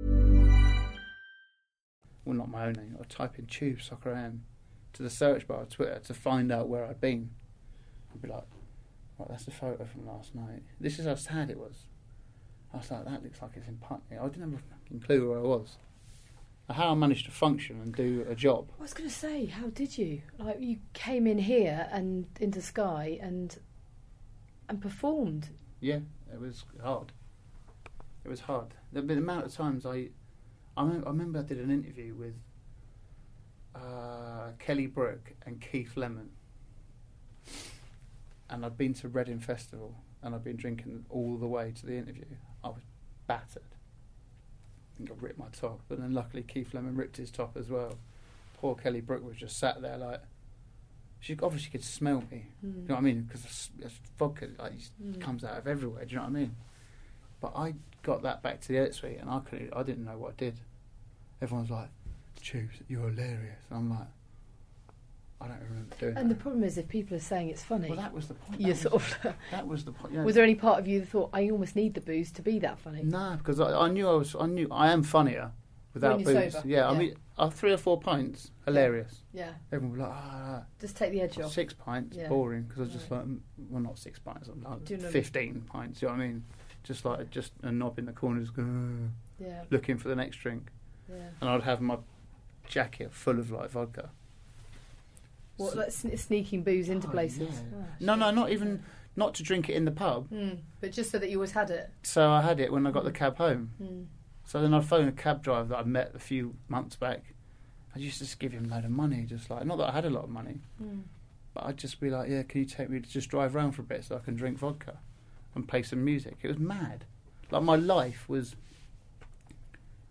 Well, not my own name. I'd type in Tube Soccer A M to the search bar of Twitter to find out where I'd been. I'd be like, right, that's a photo from last night. This is how sad it was. I was like, that looks like it's in Putney. I didn't have a fucking clue where I was. How I managed to function and do a job. I was going to say, how did you? Like, you came in here and into Sky and and performed. Yeah, it was hard. It was hard. The, the amount of times I, I, mem- I remember I did an interview with uh, Kelly Brook and Keith Lemon, and I'd been to Reading Festival and I'd been drinking all the way to the interview. I was battered. I think I ripped my top, but then luckily Keith Lemon ripped his top as well. Poor Kelly Brook was just sat there like, she obviously could smell me. Mm. You know what I mean? Because vodka like mm. comes out of everywhere. Do you know what I mean? But I got that back to the edit suite, and I couldn't. I didn't know what I did. Everyone's like, "Tubes, you're hilarious." And I'm like, I don't remember doing. And that. the problem is, if people are saying it's funny, well, that was the point. You that sort was, of. That was the point. Yeah. Was there any part of you that thought, I almost need the booze to be that funny? No, because I, I knew I was. I knew I am funnier without when you're booze. sober. Yeah, Yeah, I mean, uh, three or four pints, hilarious. Yeah. Everyone was like, ah. Just take the edge off. Six pints, yeah. boring. Because I was just like, well, not six pints. I'm like Do you know fifteen pints. You know what I mean? Just like just a knob in the corner, just going, yeah. looking for the next drink. Yeah. And I'd have my jacket full of like vodka. What, so, like sne- sneaking booze into oh, places? Yeah. Oh, no, no, not even, not to drink it in the pub. Mm, but just so that you always had it. So I had it when I got the cab home. Mm. So then I'd phone a cab driver that I met a few months back. I used to just give him a load of money, just like, not that I had a lot of money, mm. but I'd just be like, yeah, can you take me to just drive around for a bit so I can drink vodka and play some music? It was mad. Like, my life was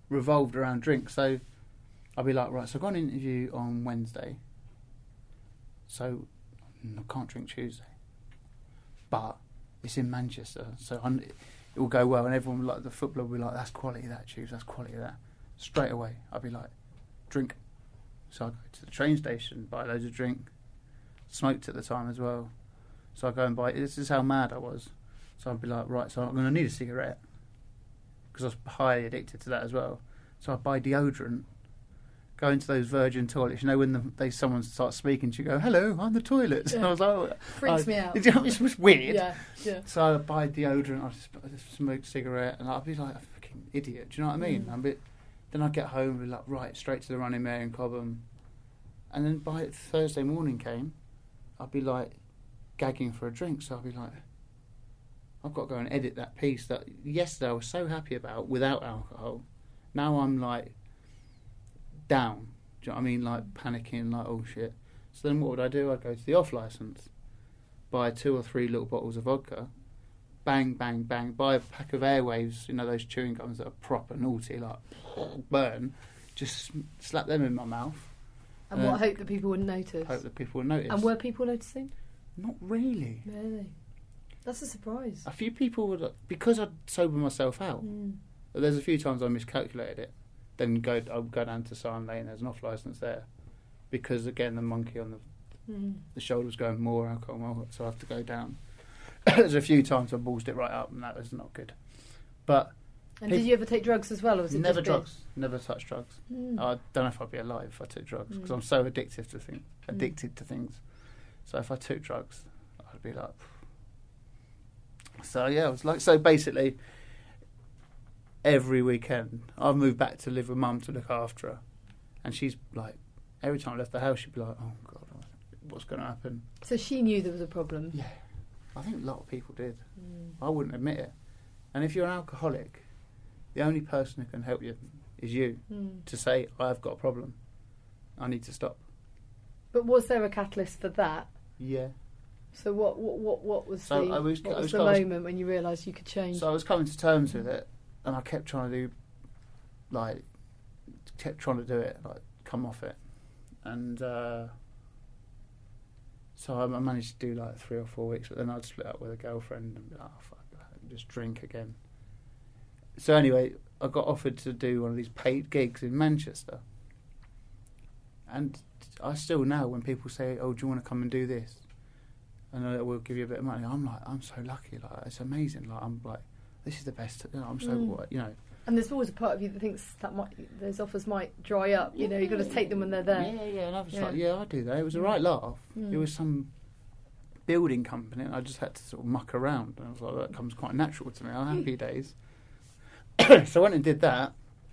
revolved around drinks. So I'd be like, right, so I've got an interview on Wednesday, so I can't drink Tuesday, but it's in Manchester, so I'm, it will go well, and everyone will, like the footballer will be like, that's quality that Tuesday, that's quality that. Straight away, I'd be like, drink. So I go to the train station, buy loads of drink. Smoked at the time as well, so I go and buy. This is how mad I was. So I'd be like, right, so I'm going to need a cigarette because I was highly addicted to that as well. So I buy deodorant. Go into those Virgin toilets. You know when the, they someone starts speaking to you, go, "Hello, I'm the toilet." Yeah. And I was like, oh, freaks I, me out. It was weird. Yeah, yeah. So I buy deodorant. I just, I just smoke a cigarette, and I'd be like a fucking idiot. Do you know what I mean? Mm. I'm a bit, then I'd get home and be like, right, straight to the Running Mare in Cobham, and then by Thursday morning came. I'd be like gagging for a drink, so I'd be like, I've got to go and edit that piece that yesterday I was so happy about without alcohol. Now I'm like down. Do you know what I mean? Like panicking, like, oh shit. So then what would I do? I'd go to the off licence, buy two or three little bottles of vodka, bang, bang, bang, buy a pack of Airwaves, you know, those chewing gums that are proper naughty, like burn, just slap them in my mouth. And what, hope that people wouldn't notice? Hope that people would notice. And were people noticing? Not really. Really? That's a surprise. A few people would, because I'd sobered myself out. Mm. There's a few times I miscalculated it. Then go, I would go down to Silent Lane, there's an off licence there. Because, again, the monkey on the mm. the shoulder was going, more alcohol, more, so I have to go down. There's a few times I ballsed it right up, and that was not good. But... And did you ever take drugs as well, or was it never just drugs? beer? Never touched drugs. Mm. I don't know if I'd be alive if I took drugs because mm. I'm so addictive to things. Addicted mm. to things. So if I took drugs, I'd be like. So yeah, it was like so. Basically, every weekend I've moved back to live with Mum to look after her, and she's like, every time I left the house, she'd be like, "Oh God, what's going to happen?" So she knew there was a problem. Yeah, I think a lot of people did. Mm. I wouldn't admit it. And if you're an alcoholic, the only person who can help you is you mm. to say, I've got a problem. I need to stop. But was there a catalyst for that? Yeah. So what what, what, what was so the, I was, what I was was, the I was, moment when you realised you could change? So I was coming to terms with it, and I kept trying to do, like, kept trying to do it, like, come off it. And uh, so I managed to do, like, three or four weeks, but then I'd split up with a girlfriend and be like, oh, fuck, just drink again. So anyway, I got offered to do one of these paid gigs in Manchester. And I still now, when people say, oh, do you want to come and do this? And I will give you a bit of money. I'm like, I'm so lucky. Like, it's amazing. Like, I'm like, this is the best. You know, I'm so, mm. you know. And there's always a part of you that thinks that might, those offers might dry up. You yeah. know, you've got to take them when they're there. Yeah, yeah. And I was yeah. like, yeah, I do that. It was a right laugh. Mm. It was some building company, and I just had to sort of muck around. And I was like, that comes quite natural to me. I'm happy days. So I went and did that.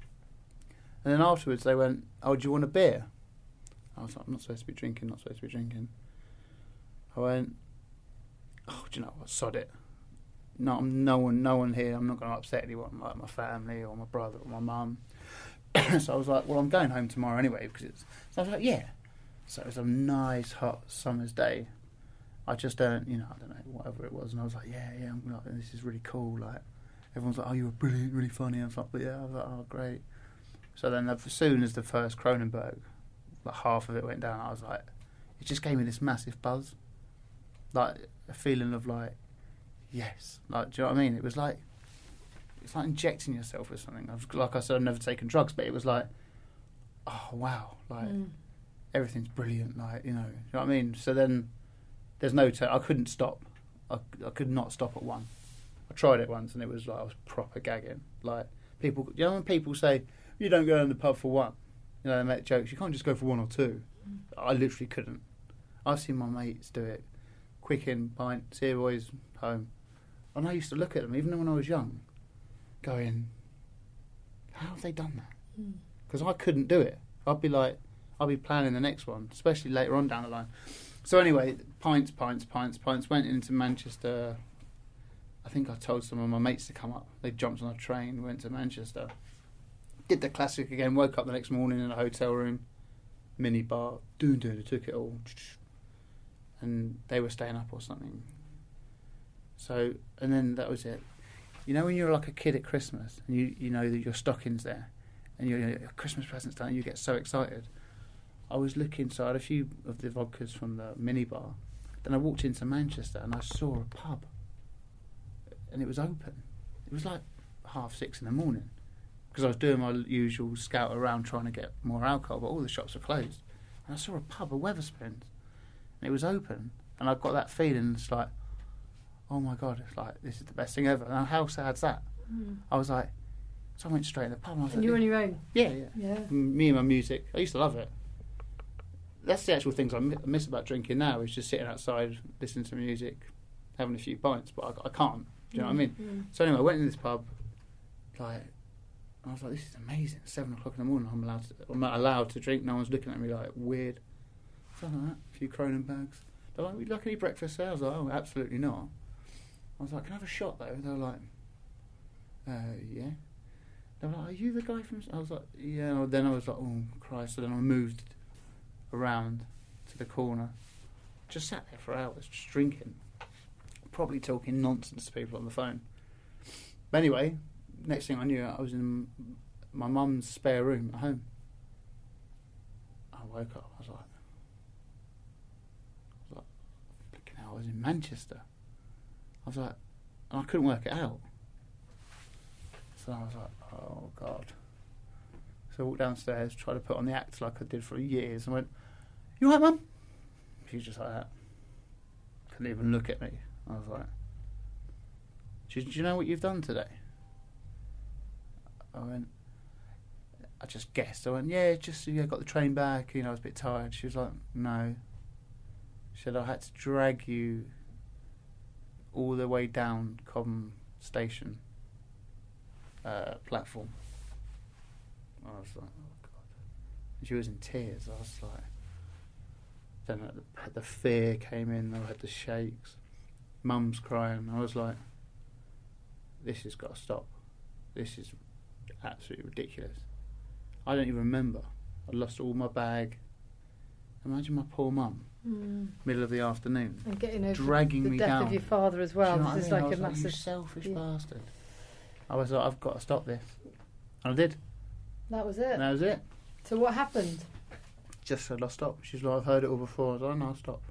And then afterwards they went, oh, do you want a beer? I was like, I'm not supposed to be drinking, not supposed to be drinking. I went, oh, do you know what, sod it. No, I'm no one, no one here. I'm not going to upset anyone, like my family or my brother or my mum. So I was like, well, I'm going home tomorrow anyway. Because it's. So I was like, yeah. So it was a nice, hot summer's day. I just earned, you know, I don't know, whatever it was. And I was like, yeah, yeah, I'm like, this is really cool. Like, everyone's like, oh, you were brilliant, really funny. And stuff. But yeah, I was like, oh, great. So then as soon as the first Kronenberg, like half of it went down, I was like, it just gave me this massive buzz. Like, a feeling of like, yes. Like, do you know what I mean? It was like, it's like injecting yourself with something. I was, like I said, I've never taken drugs, but it was like, oh, wow. Like, mm. everything's brilliant. Like, you know, you know what I mean? So then, there's no, t- I couldn't stop. I, I could not stop at one. I tried it once and it was like, I was proper gagging. Like, people, you know when people say, you don't go in the pub for one? You know, they make jokes, you can't just go for one or two. Mm. I literally couldn't. I've seen my mates do it. Quick in, pint, see you boys, home. And I used to look at them, even when I was young, going, how have they done that? Because mm. I couldn't do it. I'd be like, I'd be planning the next one, especially later on down the line. So anyway, pints, pints, pints, pints. Went into Manchester. I think I told some of my mates to come up. They jumped on a train, went to Manchester. Did the classic again, woke up the next morning in a hotel room, mini bar, doon doon, I took it all. And they were staying up or something. So, and then that was it. You know when you're like a kid at Christmas and you, you know that your stocking's there and your, your Christmas present's done, and you get so excited. I was looking, so I had a few of the vodkas from the minibar. Then I walked into Manchester and I saw a pub, and it was open. It was like half six in the morning, because I was doing my usual scout around trying to get more alcohol, but all the shops were closed. And I saw a pub, a Wetherspoons, and it was open, and I got that feeling. It's like, oh my God, it's like this is the best thing ever. And how sad's that? Mm. I was like, so I went straight in the pub. And, I was and like, you were on your own? Yeah, yeah, yeah. Me and my music. I used to love it. That's the actual things I miss about drinking now, is just sitting outside, listening to music, having a few pints, but I, I can't. Do you know mm, what I mean? Mm. So anyway, I went in this pub, like, I was like, this is amazing. Seven o'clock in the morning, I'm allowed to, I'm not allowed to drink. No one's looking at me like weird. Something like that. A few Kronenbergs. They're like, would you like any breakfast there? I was like, oh, absolutely not. I was like, can I have a shot though? They were like, uh, yeah. They were like, are you the guy from... I was like, yeah. Then I was like, oh, Christ. So then I moved around to the corner. Just sat there for hours, just drinking. Probably talking nonsense to people on the phone. But anyway, next thing I knew, I was in my mum's spare room at home. I woke up, I was like, I was like, flipping hell, I was in Manchester. I was like, and I couldn't work it out. So I was like, oh God. So I walked downstairs, tried to put on the act like I did for years, and went, you all right, Mum? She was just like that. Couldn't even look at me. I was like, do you know what you've done today? I went, I just guessed. I went, yeah, just yeah, got the train back, you know, I was a bit tired. She was like, no. She said, I had to drag you all the way down Cobham Station uh, platform. I was like, oh God. And she was in tears. I was like, then the, the fear came in, I had the shakes. Mum's crying. I was like, this has got to stop. This is absolutely ridiculous. I don't even remember. I lost all my bag. Imagine my poor mum, mm. middle of the afternoon, and getting over dragging the me death down. of your father as well. You know This is I mean? like I was a like, massive you selfish yeah. bastard. I was like, I've got to stop this, and I did. That was it. And that was it. So what happened? Just said, I'll stop. She's like, I've heard it all before. I was like, no, I'll stop.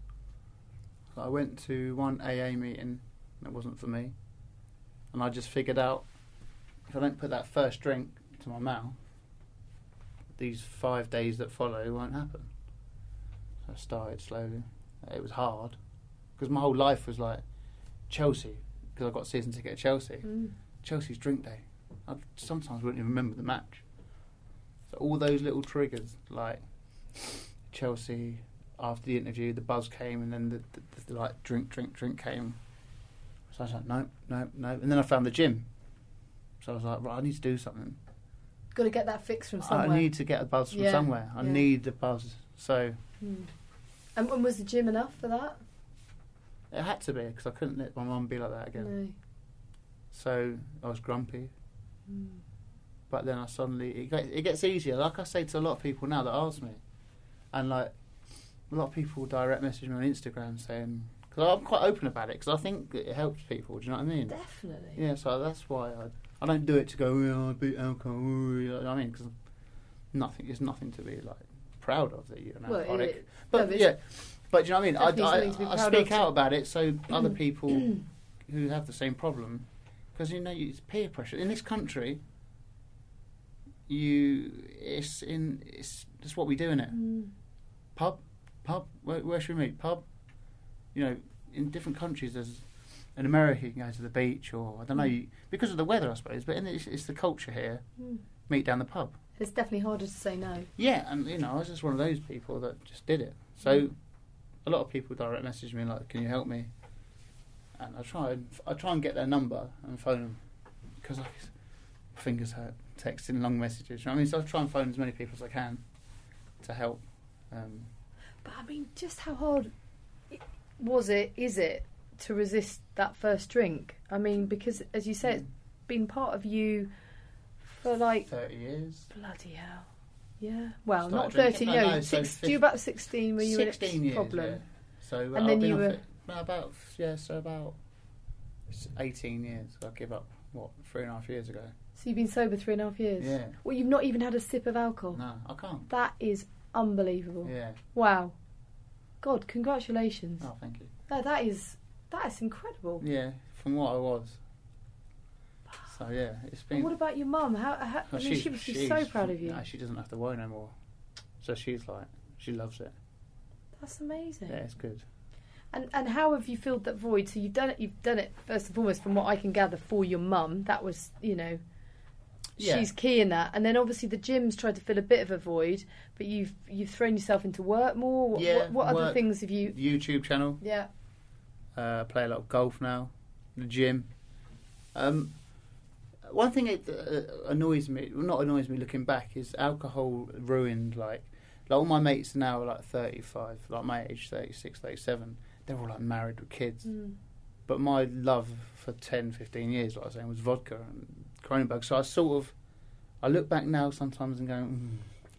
So I went to one A A meeting, and it wasn't for me. And I just figured out, if I don't put that first drink to my mouth, these five days that follow won't happen. So I started slowly. It was hard, because my whole life was like Chelsea, because I got a season ticket at Chelsea. Mm. Chelsea's drink day. I sometimes wouldn't even remember the match. So all those little triggers, like Chelsea, after the interview, the buzz came, and then the, the, the like drink, drink, drink came. So I was like, no, no, no. And then I found the gym. So I was like, right, I need to do something. Got to get that fix from somewhere. I need to get a buzz from yeah. somewhere. I yeah. need the buzz. So. Hmm. And, and was the gym enough for that? It had to be, because I couldn't let my mum be like that again. No. So I was grumpy. Mm. But then I suddenly, it, get, it gets easier. Like I say to a lot of people now that ask me. And like, a lot of people direct message me on Instagram saying, because I'm quite open about it, because I think it helps people, do you know what I mean? Definitely. Yeah, so that's why I I don't do it to go, oh, I beat alcohol, you know what I mean? Because nothing, it's nothing to be like proud of that you're an well, alcoholic. It, but no, yeah, but do you know what I mean? I, I, I, I speak out about it so other people who have the same problem, because you know it's peer pressure in this country. You, it's in, it's just what we do in it. Mm. Pub, pub. Where, where should we meet? Pub. You know, in different countries, there's in America you can go to the beach, or I don't know, you, because of the weather, I suppose. But in it's, it's the culture here. Mm. Meet down the pub. It's definitely harder to say no. Yeah, and you know, I was just one of those people that just did it. So, mm. a lot of people direct message me like, "Can you help me?" And I try, and, I try and get their number and phone them, because my fingers hurt texting long messages. You know what I mean? So I try and phone as many people as I can to help. Um, but I mean, just how hard was it? Is it to resist that first drink? I mean, because as you say, it's been part of you for like thirty years. Bloody hell! Yeah. Well, Started not thirty. No, no, no, six. so do you about sixteen? Were you sixteen in a years, problem? Yeah. So and I've then been you off were it, no, about yeah, so about eighteen years. I give up what three and a half years ago. So you've been sober three and a half years? Yeah. Well, you've not even had a sip of alcohol? No, I can't. That is unbelievable. Yeah. Wow. God, congratulations. Oh, thank you. No, that is that is incredible. Yeah, from what I was. So yeah, it's been. And what about your mum? How, how Oh, I mean, she must be so proud of you. No, she doesn't have to worry no more. So she's like, she loves it. That's amazing. Yeah, it's good. And and how have you filled that void? So you've done it. You've done it first and foremost, from what I can gather, for your mum. That was, you know, Yeah. she's key in that. And then obviously the gym's tried to fill a bit of a void, but you've you've thrown yourself into work more. What, Yeah, what, what other work, things have you? YouTube channel. Yeah. Uh, play a lot of golf now. The gym. Um, one thing that uh, annoys me, well, not annoys me looking back, is alcohol ruined. Like, like all my mates now are like thirty-five, like my age, thirty-six, thirty-seven. They're all like married with kids. Mm. But my love for ten, fifteen years, like I was saying, was vodka and Kronenberg. So I sort of, I look back now sometimes and go, mm,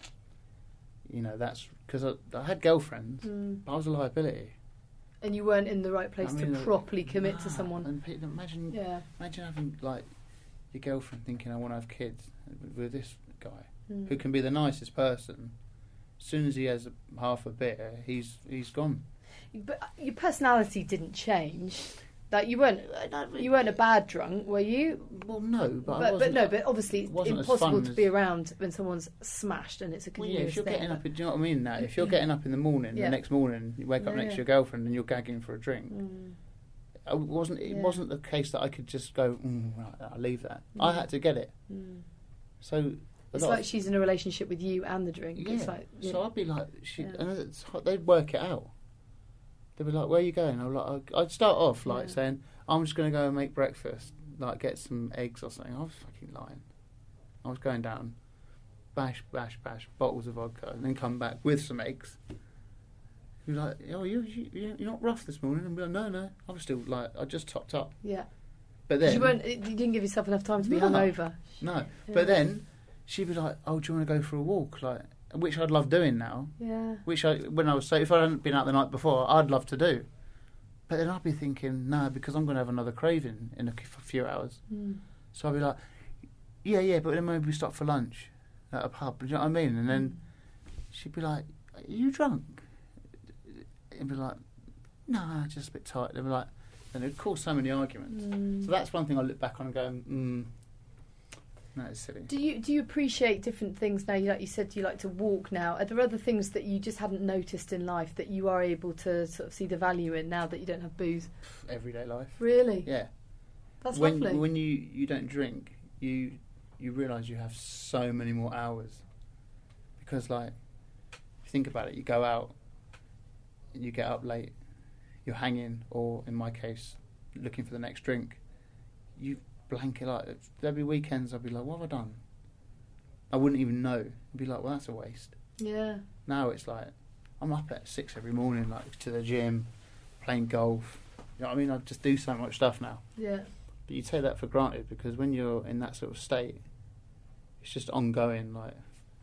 you know, that's because I, I had girlfriends, Mm. but I was a liability. And you weren't in the right place I mean, to uh, properly commit to nah, someone. And pe- imagine, Yeah. imagine having like your girlfriend thinking, I want to have kids with this guy Mm. who can be the nicest person. As soon as he has a, half a beer, he's he's gone. But your personality didn't change. Like you weren't, you weren't a bad drunk, were you? Well, no, but I But, but wasn't, no, but obviously it it's wasn't as impossible fun to as- be around when someone's smashed and it's a Well, continuous yeah, if you're thing. getting up, do you know what I mean? Now, if you're getting up in the morning, Yeah. the next morning, you wake up Yeah, next yeah. to your girlfriend and you're gagging for a drink. Mm. I wasn't. It Yeah. wasn't the case that I could just go. Mm, right, I'll leave that. Mm. I had to get it. Mm. So a It's lot like of- she's in a relationship with you and the drink. yeah. It's like, So I'd be like, she, Yeah. and it's, hot- they'd work it out. They'd be like, "Where are you going?" I'm like, I'd start off like Yeah. saying, "I'm just going to go and make breakfast, like get some eggs or something." I was fucking lying. I was going down, bash, bash, bash, bottles of vodka, and then come back with some eggs. He was like, "Oh, you, you you're not rough this morning?" And be like, "No, no, I was still like, I just topped up." yeah. But 'Cause then you weren't. You didn't give yourself enough time to be No. hungover. no, Yeah. but then she'd be like, "Oh, do you want to go for a walk?" Like, which I'd love doing now. Yeah. Which I, when I was so, if I hadn't been out the night before, I'd love to do. But then I'd be thinking, no, because I'm going to have another craving in a f- few hours. Mm. So I'd be like, yeah, yeah, but then maybe we stop for lunch at a pub. Do you know what I mean? And then she'd be like, are you drunk? And be like, no, just a bit tight. They'd be like, and it'd cause so many arguments. Mm. So that's one thing I look back on and go, mm, that is silly. Do you do you appreciate different things now? You like you said you like to walk now. Are there other things that you just hadn't noticed in life that you are able to sort of see the value in now that you don't have booze? Everyday life. Really? Yeah. That's when lovely. when you, you don't drink, you you realise you have so many more hours. Because like, if you think about it, you go out, and you get up late, you're hanging, or in my case, looking for the next drink. You blank it like there'd be weekends I'd be like, what have I done? I wouldn't even know. I'd be like, well, that's a waste. Yeah. Now it's like I'm up at six every morning, like to the gym, playing golf. You know what I mean? I just do so much stuff now. Yeah. But you take that for granted because when you're in that sort of state, it's just ongoing. Like,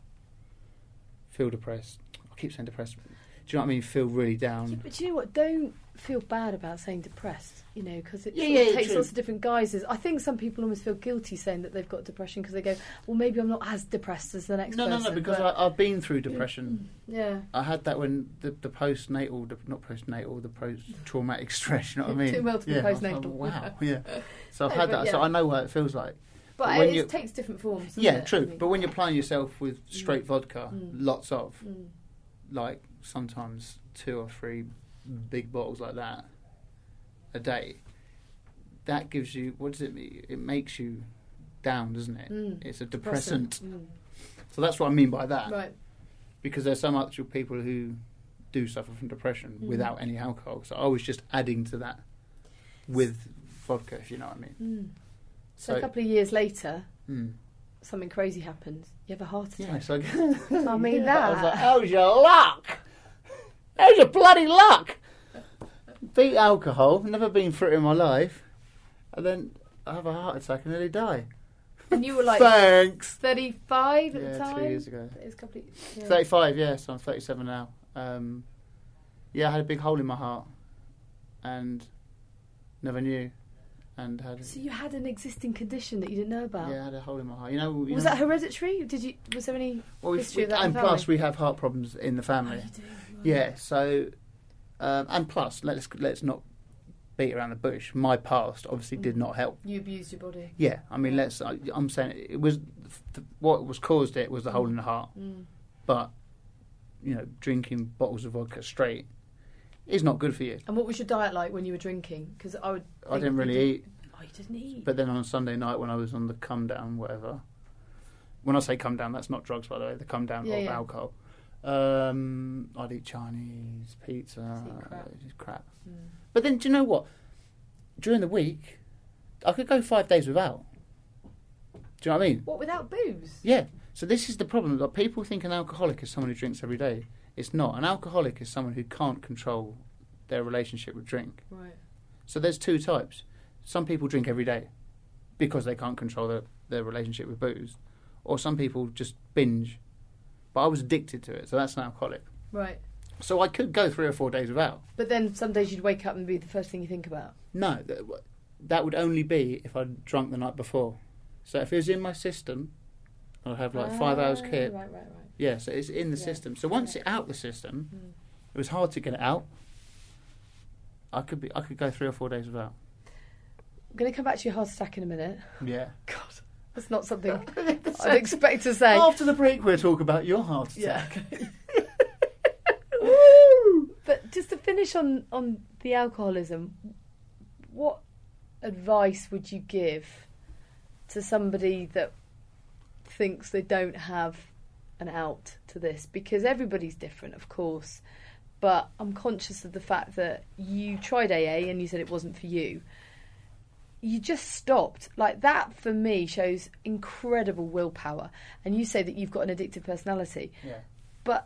feel depressed. I keep saying depressed. Do you know what I mean? Feel really down. Yeah, but you know what? Don't feel bad about saying depressed, you know, because it Yeah, sort yeah, of takes true. lots of different guises. I think some people almost feel guilty saying that they've got depression because they go, well, maybe I'm not as depressed as the next No, no, person. no. Because but- I, I've been through depression. yeah. I had that when the, the postnatal, the, not postnatal, the post-traumatic stress. You know what I mean? Too well to be yeah, I was postnatal. like, wow. Yeah. So I've No, had but that. So yeah. I know what it feels like. But, But when it you- takes different forms. doesn't Yeah, it? true. I mean, But when you're plying yourself with straight vodka, Mm. lots of, mm, like sometimes two or three big bottles like that a day, that gives you, what does it mean? It makes you down, doesn't it? Mm. It's a depressant. mm. So that's what I mean by that. Right. Because there's some actual people who do suffer from depression Mm. without any alcohol. So I was just adding to that with vodka, if you know what I mean. Mm. So, So, a couple of years later, mm. something crazy happens. You have a heart attack. yeah, so I mean I was like, that. how's your luck? How's your bloody luck? Beat alcohol, never been through it in my life, and then I have a heart attack and nearly die. And you were like Thanks. thirty-five at Yeah, the two time? years ago. It was a couple of, yeah. thirty-five, yeah, so I'm thirty-seven now. Um, yeah, I had a big hole in my heart and never knew. and had. So you had an existing condition that you didn't know about. Yeah, I had a hole in my heart. You know, you was know, that hereditary? Did you? Was there any well, history we, of that? and in the plus, family? we have heart problems in the family. Oh, you do? Right. Yeah, so um, and plus, let's let's not beat around the bush. My past obviously did not help. You abused your body. Yeah, I mean, let's. I, I'm saying it was what was caused it was the hole in the heart, Mm. but you know, drinking bottles of vodka straight is not good for you. And what was your diet like when you were drinking? Because I would. I didn't really eat. Oh, you didn't eat. But then on a Sunday night when I was on the come down, whatever. When I say come down, that's not drugs, by the way. The come down Yeah, of yeah. alcohol. Um, I'd eat Chinese, pizza, Just eat crap. just crap. Mm. But then, do you know what? During the week, I could go five days without. Do you know what I mean? What, without booze? Yeah. So this is the problem. Like, people think an alcoholic is someone who drinks every day. It's not. An alcoholic is someone who can't control their relationship with drink. Right. So there's two types. Some people drink every day because they can't control their, their relationship with booze. Or some people just binge. But I was addicted to it, so that's an alcoholic. Right. So I could go three or four days without. But then some days you'd wake up and be the first thing you think about. No, that, that would only be if I'd drunk the night before. So if it was in my system, I'd have like five hours Ah, kip. Right, right, right. Yeah, so it's in the Yeah. system. So once it's out the system, Mm. it was hard to get it out. I could be, I could go three or four days without. I'm going to come back to your heart attack in a minute. Yeah. God, that's not something I'd expect to say. After the break, we'll talk about your heart Yeah. attack. But just to finish on, on the alcoholism, what advice would you give to somebody that thinks they don't have an out to this? Because everybody's different, of course, but I'm conscious of the fact that you tried A A and you said it wasn't for you. You just stopped. Like, that for me shows incredible willpower. And you say that you've got an addictive personality. Yeah. But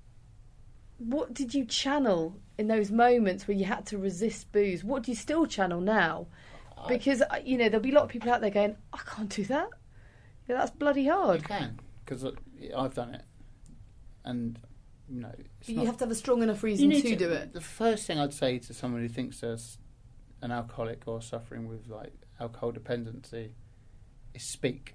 what did you channel in those moments where you had to resist booze? What do you still channel now? Because, uh, you know, there'll be a lot of people out there going, I can't do that. Yeah, that's bloody You hard. can, because I've done it. And, you know... It's But you not- have to have a strong enough you reason need to, do it. The first thing I'd say to someone who thinks there's an alcoholic or suffering with, like, alcohol dependency is speak.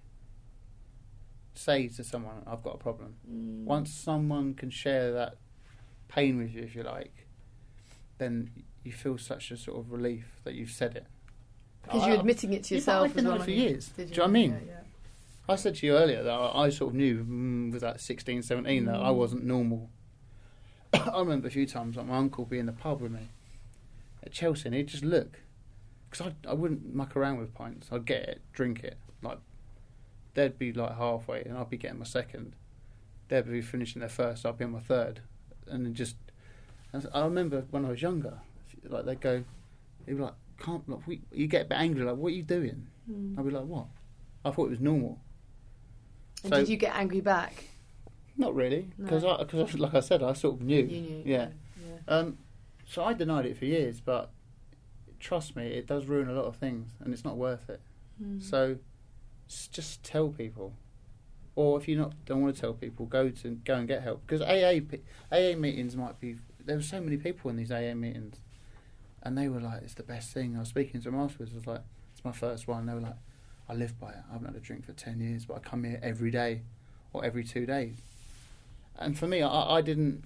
Say to someone, I've got a problem. Mm. Once someone can share that pain with you, if you like, then you feel such a sort of relief that you've said it. Because I- you're admitting it to Yeah, but yourself I've been as well. on for aren't you? years. Did Do you? you know what I mean? Yeah, yeah. I said to you earlier that I, I sort of knew mm, with that sixteen, seventeen that I Mm. wasn't normal. I remember a few times like my uncle being in the pub with me at Chelsea and he'd just look. Because I, I wouldn't muck around with pints. I'd get it, drink it. Like, they'd be like halfway and I'd be getting my second. They'd be finishing their first, I'd be on my third. And then just... and I remember when I was younger, like they'd go, they'd be like, can't, like, we, you get a bit angry, like, what are you doing? Mm. I'd be like, what? I thought it was normal. And So- did you get angry back? Not really, because No. I, cause like I said, I sort of knew. You knew. Yeah. yeah. Um, so I denied it for years, but trust me, it does ruin a lot of things, and it's not worth it. Mm. So s- just tell people, or if you not don't want to tell people, go to go and get help. Because A A pe- A A meetings might be. There were so many people in these A A meetings, and they were like, "It's the best thing." I was speaking to them afterwards. I was like, "It's my first one." They were like, "I live by it. I haven't had a drink for ten years, but I come here every day, or every two days." And for me, I, I didn't.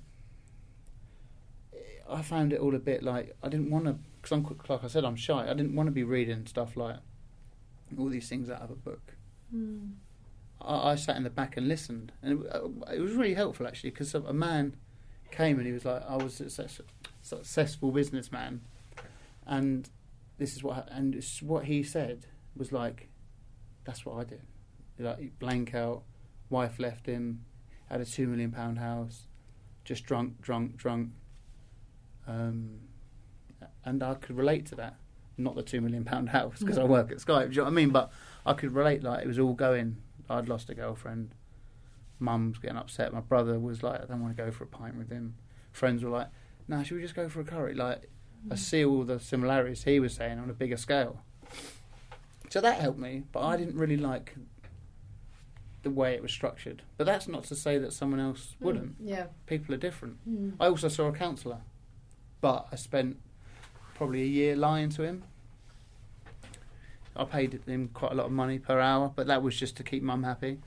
I found it all a bit like I didn't want to, because I'm qu- like I said, I'm shy. I didn't want to be reading stuff like all these things out of a book. Mm. I, I sat in the back and listened, and it, uh, it was really helpful actually, because a man came and he was like, "I was a success- successful businessman," and this is what, ha- and it's what he said was like, "That's what I did." Like, blank out, wife left him, had a two million pound house, just drunk, drunk, drunk, um, and I could relate to that. Not the two million pound house, because I work at Sky. Do you know what I mean? But I could relate. Like, it was all going. I'd lost a girlfriend. Mum's getting upset. My brother was like, "I don't want to go for a pint with him." Friends were like, "No, should we just go for a curry?" Like, I see all the similarities he was saying on a bigger scale. So that helped me, but I didn't really like the way it was structured. But that's not to say that someone else wouldn't. Mm. Yeah. People are different. Mm. I also saw a counsellor, but I spent probably a year lying to him. I paid him quite a lot of money per hour, but that was just to keep Mum happy.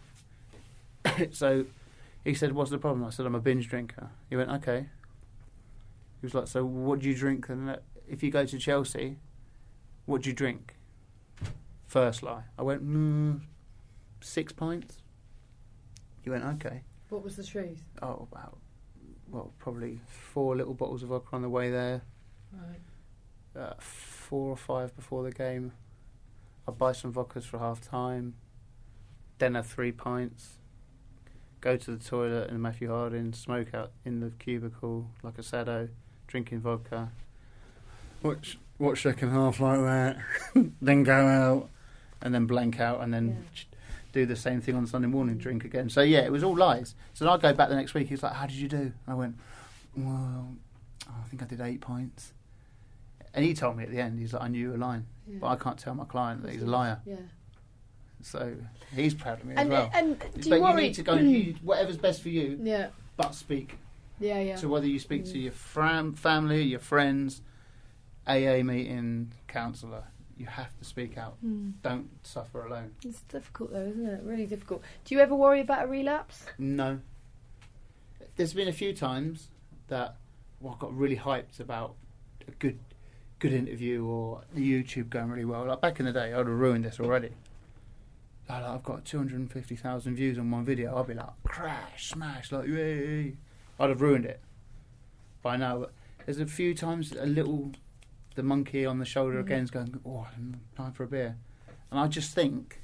So he said, "What's the problem?" I said, "I'm a binge drinker." He went, "Okay." He was like, "So what do you drink? And if you go to Chelsea, what do you drink?" First lie. I went, mm, six pints. He went, "Okay." What was the truth? Oh, about, well, probably four little bottles of vodka on the way there. Right. Uh, four or five before the game. I'd buy some vodkas for half time. Then have three pints. Go to the toilet in Matthew Harding, smoke out in the cubicle like a sado, drinking vodka. Watch, watch second half like that. Then go out, and then blank out, and then Yeah. do the same thing on Sunday morning, drink again. So yeah, it was all lies. So then I'd go back the next week. He was like, "How did you do?" And I went, "Well, oh, I think I did eight pints." And he told me at the end, he's like, "I knew you were lying, Yeah. but I can't tell my client that he's a liar." Yeah. So he's proud of me And as well. and do but you worry? you need to go and you, whatever's best for you. Yeah. But speak. Yeah. Yeah. So whether you speak to your fam- family, your friends, A A meeting, counsellor, you have to speak out. Mm. Don't suffer alone. It's difficult though, isn't it? Really difficult. Do you ever worry about a relapse? No. There's been a few times that well, I got really hyped about a good good interview or the YouTube going really well. Like back in the day, I'd have ruined this already. Like, I've got two hundred fifty thousand views on one video. I'd be like, crash, smash, like, yay. I'd have ruined it by now. There's a few times a little, the monkey on the shoulder Mm. again is going, "Oh, I'm time for a beer." And I just think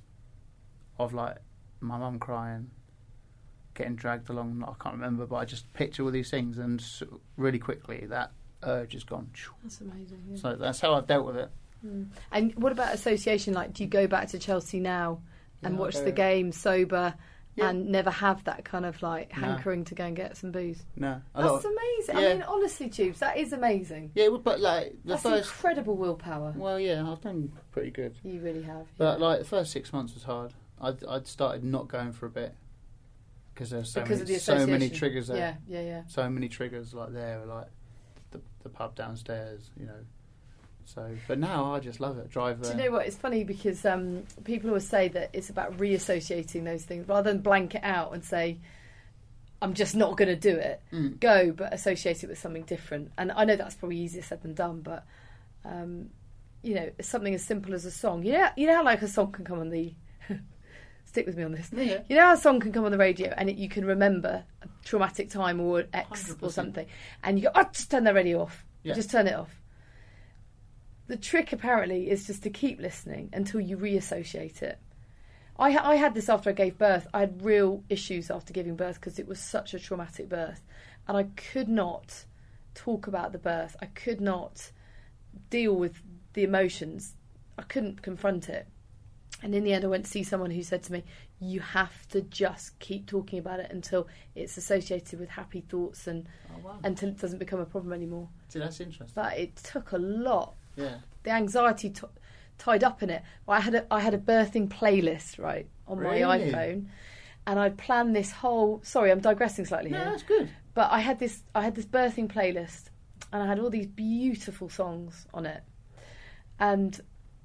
of like my mum crying, getting dragged along. I can't remember, but I just picture all these things, and s- really quickly that urge is gone. That's amazing. Yeah. So that's how I've dealt with it. Mm. And what about association? Like, do you go back to Chelsea now and Yeah, watch I go- the game sober Yeah. and never have that kind of like No. hankering to go and get some booze? No, a lot That's of- amazing. yeah. I mean, honestly, Tubes, that is amazing. Yeah, well, but like the That's first. incredible willpower. Well, yeah, I've done pretty good. You really have. But yeah. like the first six months was hard. I'd I'd started not going for a bit because there's so because many of the so many association. triggers there. Yeah, yeah, yeah. So many triggers like there, like the the pub downstairs, you know. So, but now I just love it. Drive Do there. you know what? It's funny because um, people always say that it's about reassociating those things rather than blank it out and say, "I'm just not going to do it." Mm. Go, but associate it with something different. And I know that's probably easier said than done, but um, you know, something as simple as a song. You know, you know how like a song can come on the. Stick with me on this. Yeah. You know how a song can come on the radio and it, you can remember a traumatic time or X one hundred or percent. something, and you go, "Oh, just turn that radio off." Yeah. Just turn it off. The trick apparently is just to keep listening until you reassociate it. I, ha- I had this after I gave birth. I had real issues after giving birth because it was such a traumatic birth, and I could not talk about the birth. I could not deal with the emotions. I couldn't confront it. And in the end, I went to see someone who said to me, "You have to just keep talking about it until it's associated with happy thoughts and Oh, wow. until it doesn't become a problem anymore." See, that's interesting. But it took a lot. Yeah. The anxiety t- tied up in it. Well, I had a I had a birthing playlist right on my Really? iPhone, and I'd planned this whole. Sorry, I'm digressing slightly No, here. that's good. But I had this I had this birthing playlist, and I had all these beautiful songs on it, and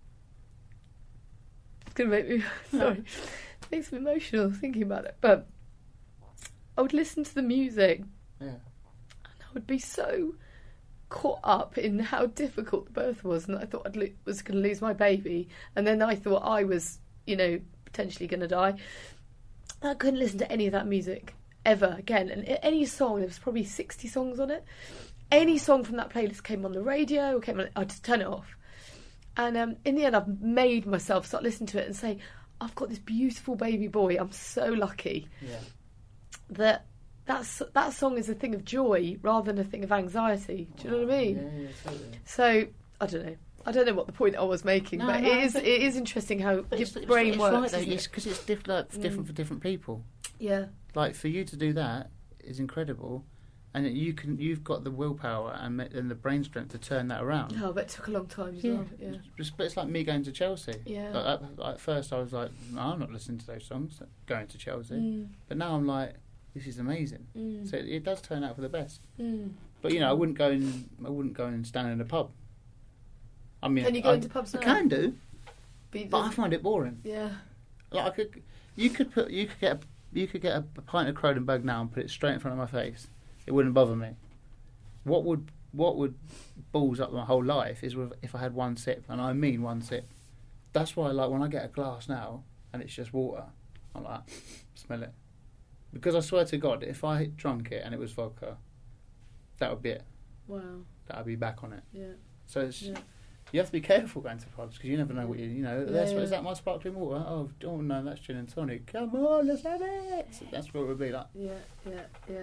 it's gonna make me sorry, it makes me emotional thinking about it. But I would listen to the music, Yeah. and I would be so caught up in how difficult the birth was, and I thought I lo- was going to lose my baby, and then I thought I was, you know, potentially going to die. I couldn't listen to any of that music ever again. And a- any song, there was probably sixty songs on it. Any song from that playlist came on the radio, or came on, I'd just turn it off. And um, in the end, I've made myself start listening to it and say, "I've got this beautiful baby boy. I'm so lucky Yeah. that." That's, that song is a thing of joy rather than a thing of anxiety. Do you know what I mean? Yeah, yeah, totally. So I don't know. I don't know what the point I was making, No, but no, it is but- it is interesting how But your it's, brain it's, it's works. right, though, isn't it's it? because it's diff- like, different for different people. Yeah, Like for you to do that is incredible, and you can you've got the willpower and, ma- and the brain strength to turn that around. oh, but it took a long time as Yeah. well. Yeah, It's, but it's like me going to Chelsea. Yeah. Like, at, at first, I was like, no, I'm not listening to those songs. Going to Chelsea, Mm. but now I'm like, this is amazing. Mm. So it, it does turn out for the best. Mm. But you know, I wouldn't go and I wouldn't go and stand in a pub. I mean, Can you go I, into pubs I now? can do, But, but I find it boring. Yeah. Like I could, you could put, you could get, a, you could get a, a pint of Kronenberg now and put it straight in front of my face. It wouldn't bother me. What would, what would balls up my whole life is with, if I had one sip, and I mean one sip. That's why, like, when I get a glass now and it's just water, I'm like, smell it, because I swear to God, if I drunk it and it was vodka, that would be it. Wow. That I'd be back on it. Yeah. So it's. Yeah. You have to be careful going to pubs because you never know what you, you know. Yeah, That's, yeah. Is that my sparkling water? Oh, oh no, that's gin and tonic. Come on, let's have it. So that's what it would be like. Yeah, yeah, yeah.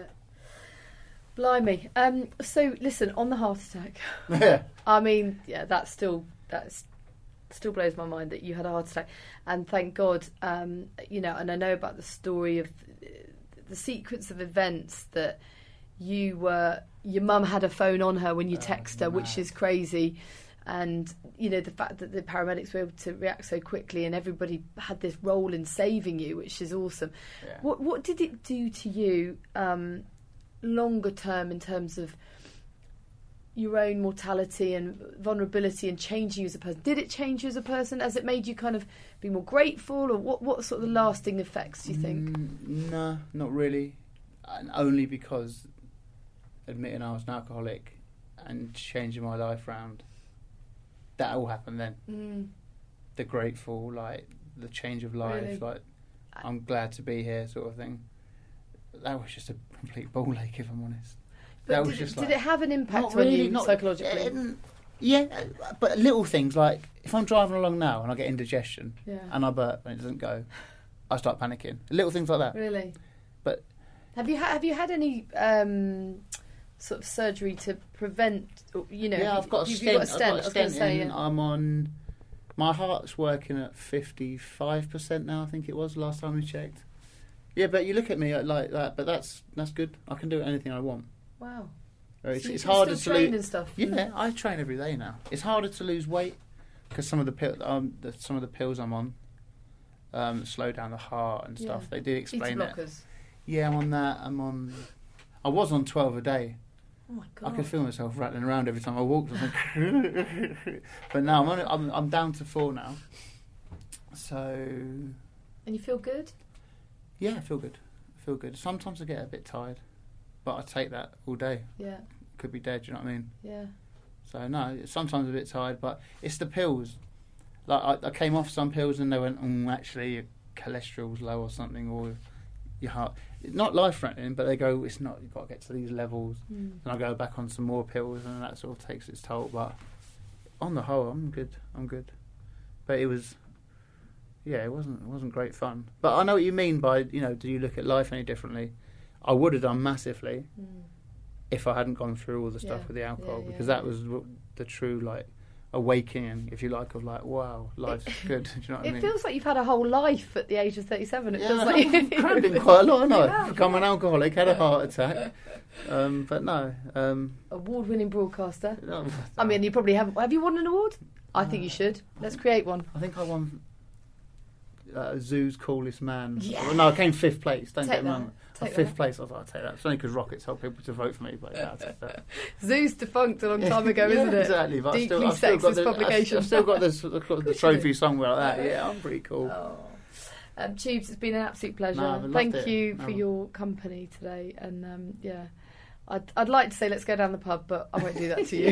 Blimey. Um. So listen, on the heart attack. Yeah. I mean, yeah, that's still that's still blows my mind that you had a heart attack, and thank God. Um. You know, and I know about the story of the sequence of events that you were. Your mum had a phone on her when you Oh, text her, mad. which is crazy. And, you know, the fact that the paramedics were able to react so quickly and everybody had this role in saving you, which is awesome. Yeah. What what did it do to you um, longer term in terms of your own mortality and vulnerability and changing you as a person? Did it change you as a person? Has it made you kind of be more grateful? Or what, what sort of the lasting effects do you think? Mm, no, not really. And only because admitting I was an alcoholic and changing my life round, that all happened then. Mm. The grateful, like, the change of life, Really? like, I'm glad to be here sort of thing. That was just a complete ball ache, if I'm honest. But that did, was just did like, it have an impact not on really, you not, psychologically? it didn't- yeah, but little things like, if I'm driving along now and I get indigestion Yeah. and I burp and it doesn't go, I start panicking. Little things like that. Really? But Have you ha- have you had any um, sort of surgery to prevent? You know, yeah, have I've got a you, stent. You've got a stent. I've got I a was going stent to say, in. yeah. I'm on. My heart's working at fifty-five percent now. I think it was last time we checked. Yeah, but you look at me like that. But that's that's good. I can do anything I want. Wow. It's, So you it's can harder still to train lose. and stuff. Yeah, I train every day now. It's harder to lose weight because some of the pill, um, the, some of the pills I'm on, um, slow down the heart and stuff. Yeah. They did explain Beta it. blockers. Yeah, I'm on that. I'm on. I was on twelve a day. Oh my god. I could feel myself rattling around every time I walked. I was like but now I'm, only, I'm I'm down to four now. So And you feel good? yeah, I feel good. I feel good. Sometimes I get a bit tired, but I take that all day. Yeah. Could be dead. Do you know what I mean? Yeah. So no, sometimes a bit tired, but it's the pills. Like I, I came off some pills and they went, mm, actually your cholesterol's low or something, or your heart. Not life threatening, but they go, it's not. You've got to get to these levels. Mm. And I go back on some more pills, and that sort of takes its toll. But on the whole, I'm good. I'm good. But it was, yeah, it wasn't. It wasn't great fun. But I know what you mean by, you know, do you look at life any differently? I would have done massively Mm. if I hadn't gone through all the stuff Yeah, with the alcohol, yeah, because yeah. that was w- the true like awakening, if you like, of like, wow, life's good. Do you know what It I mean? feels like you've had a whole life at the age of thirty-seven. It yeah, feels I've like crammed in quite a lot, haven't I? Yeah. Become an alcoholic, had a heart attack, um, but no. Um, award-winning broadcaster. no, I mean, you probably haven't. Have you won an award? I think you should. Let's create one. I think I won uh, Zoo's Coolest Man. Yeah. Well, no, I came fifth place. Don't Take get me that. wrong. Take Fifth that. place, I was like, I'll take that. It's only because Rockets help people to vote for me, but yeah, I'll take that. Zeus defunct a long time ago, Yeah, isn't it? exactly. But I've still, Deeply I've still got sexist the, publication. I've, I've still got the, the, the trophy somewhere like that. Yeah, I'm pretty cool. Oh. Um, Tubes, it's been an absolute pleasure. No, I've loved Thank it. you for No. your company today. And um, yeah, I'd, I'd like to say let's go down the pub, but I won't do that to you.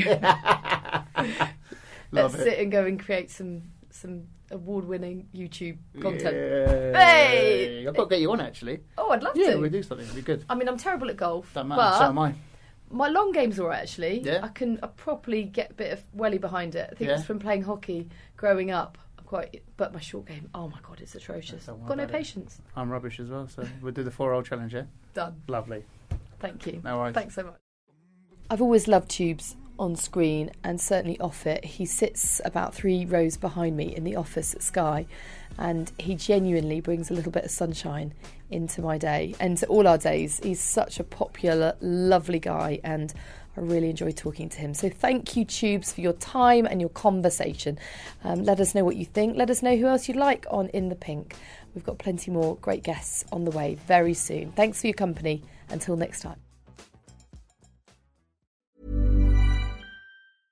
Love let's it. sit and go and create some some award-winning YouTube content. Yeah. Hey! I've got to get you on actually. Oh, I'd love Yeah, to. we'll do something. It'll be good. I mean, I'm terrible at golf, Don't matter. but So am I. my long game's all right, actually. Yeah? I can I properly get a bit of welly behind it. I think Yeah? it's from playing hockey growing up. I'm quite, but my short game, oh my god, it's atrocious. Don't worry Got no about it. patience. I'm rubbish as well, so we'll do the four-hole challenge, yeah? Done. Lovely. Thank you. No worries. Thanks so much. I've always loved Tubes on screen and certainly off it. He sits about three rows behind me in the office at Sky, and he genuinely brings a little bit of sunshine into my day and to all our days. He's such a popular, lovely guy, and I really enjoy talking to him. So thank you, Tubes, for your time and your conversation. Um, let us know what you think. Let us know who else you'd like on In the Pink. We've got plenty more great guests on the way very soon. Thanks for your company. Until next time.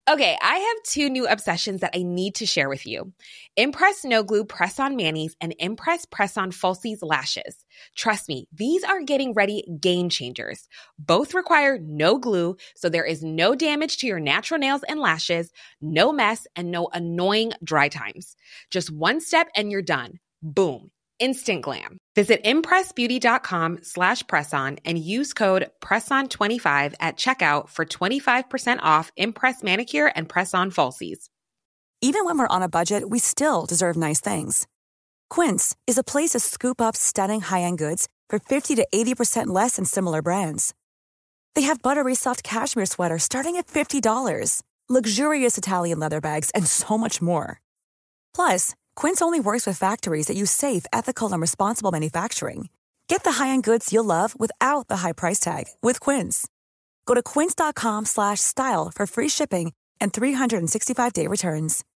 Okay, I have two new obsessions that I need to share with you. Impress No Glue Press-On Manis and Impress Press-On Falsies Lashes. Trust me, these are getting ready game changers. Both require no glue, so there is no damage to your natural nails and lashes, no mess, and no annoying dry times. Just one step and you're done. Boom. Instant glam. Visit impressbeauty.com slash presson and use code presson twenty-five at checkout for twenty-five percent off Impress Manicure and Press-On Falsies. Even when we're on a budget, we still deserve nice things. Quince is a place to scoop up stunning high-end goods for fifty to eighty percent less than similar brands. They have buttery soft cashmere sweaters starting at fifty dollars, luxurious Italian leather bags, and so much more. Plus, Quince only works with factories that use safe, ethical, and responsible manufacturing. Get the high-end goods you'll love without the high price tag with Quince. Go to quince.com slash style for free shipping and three sixty-five day returns.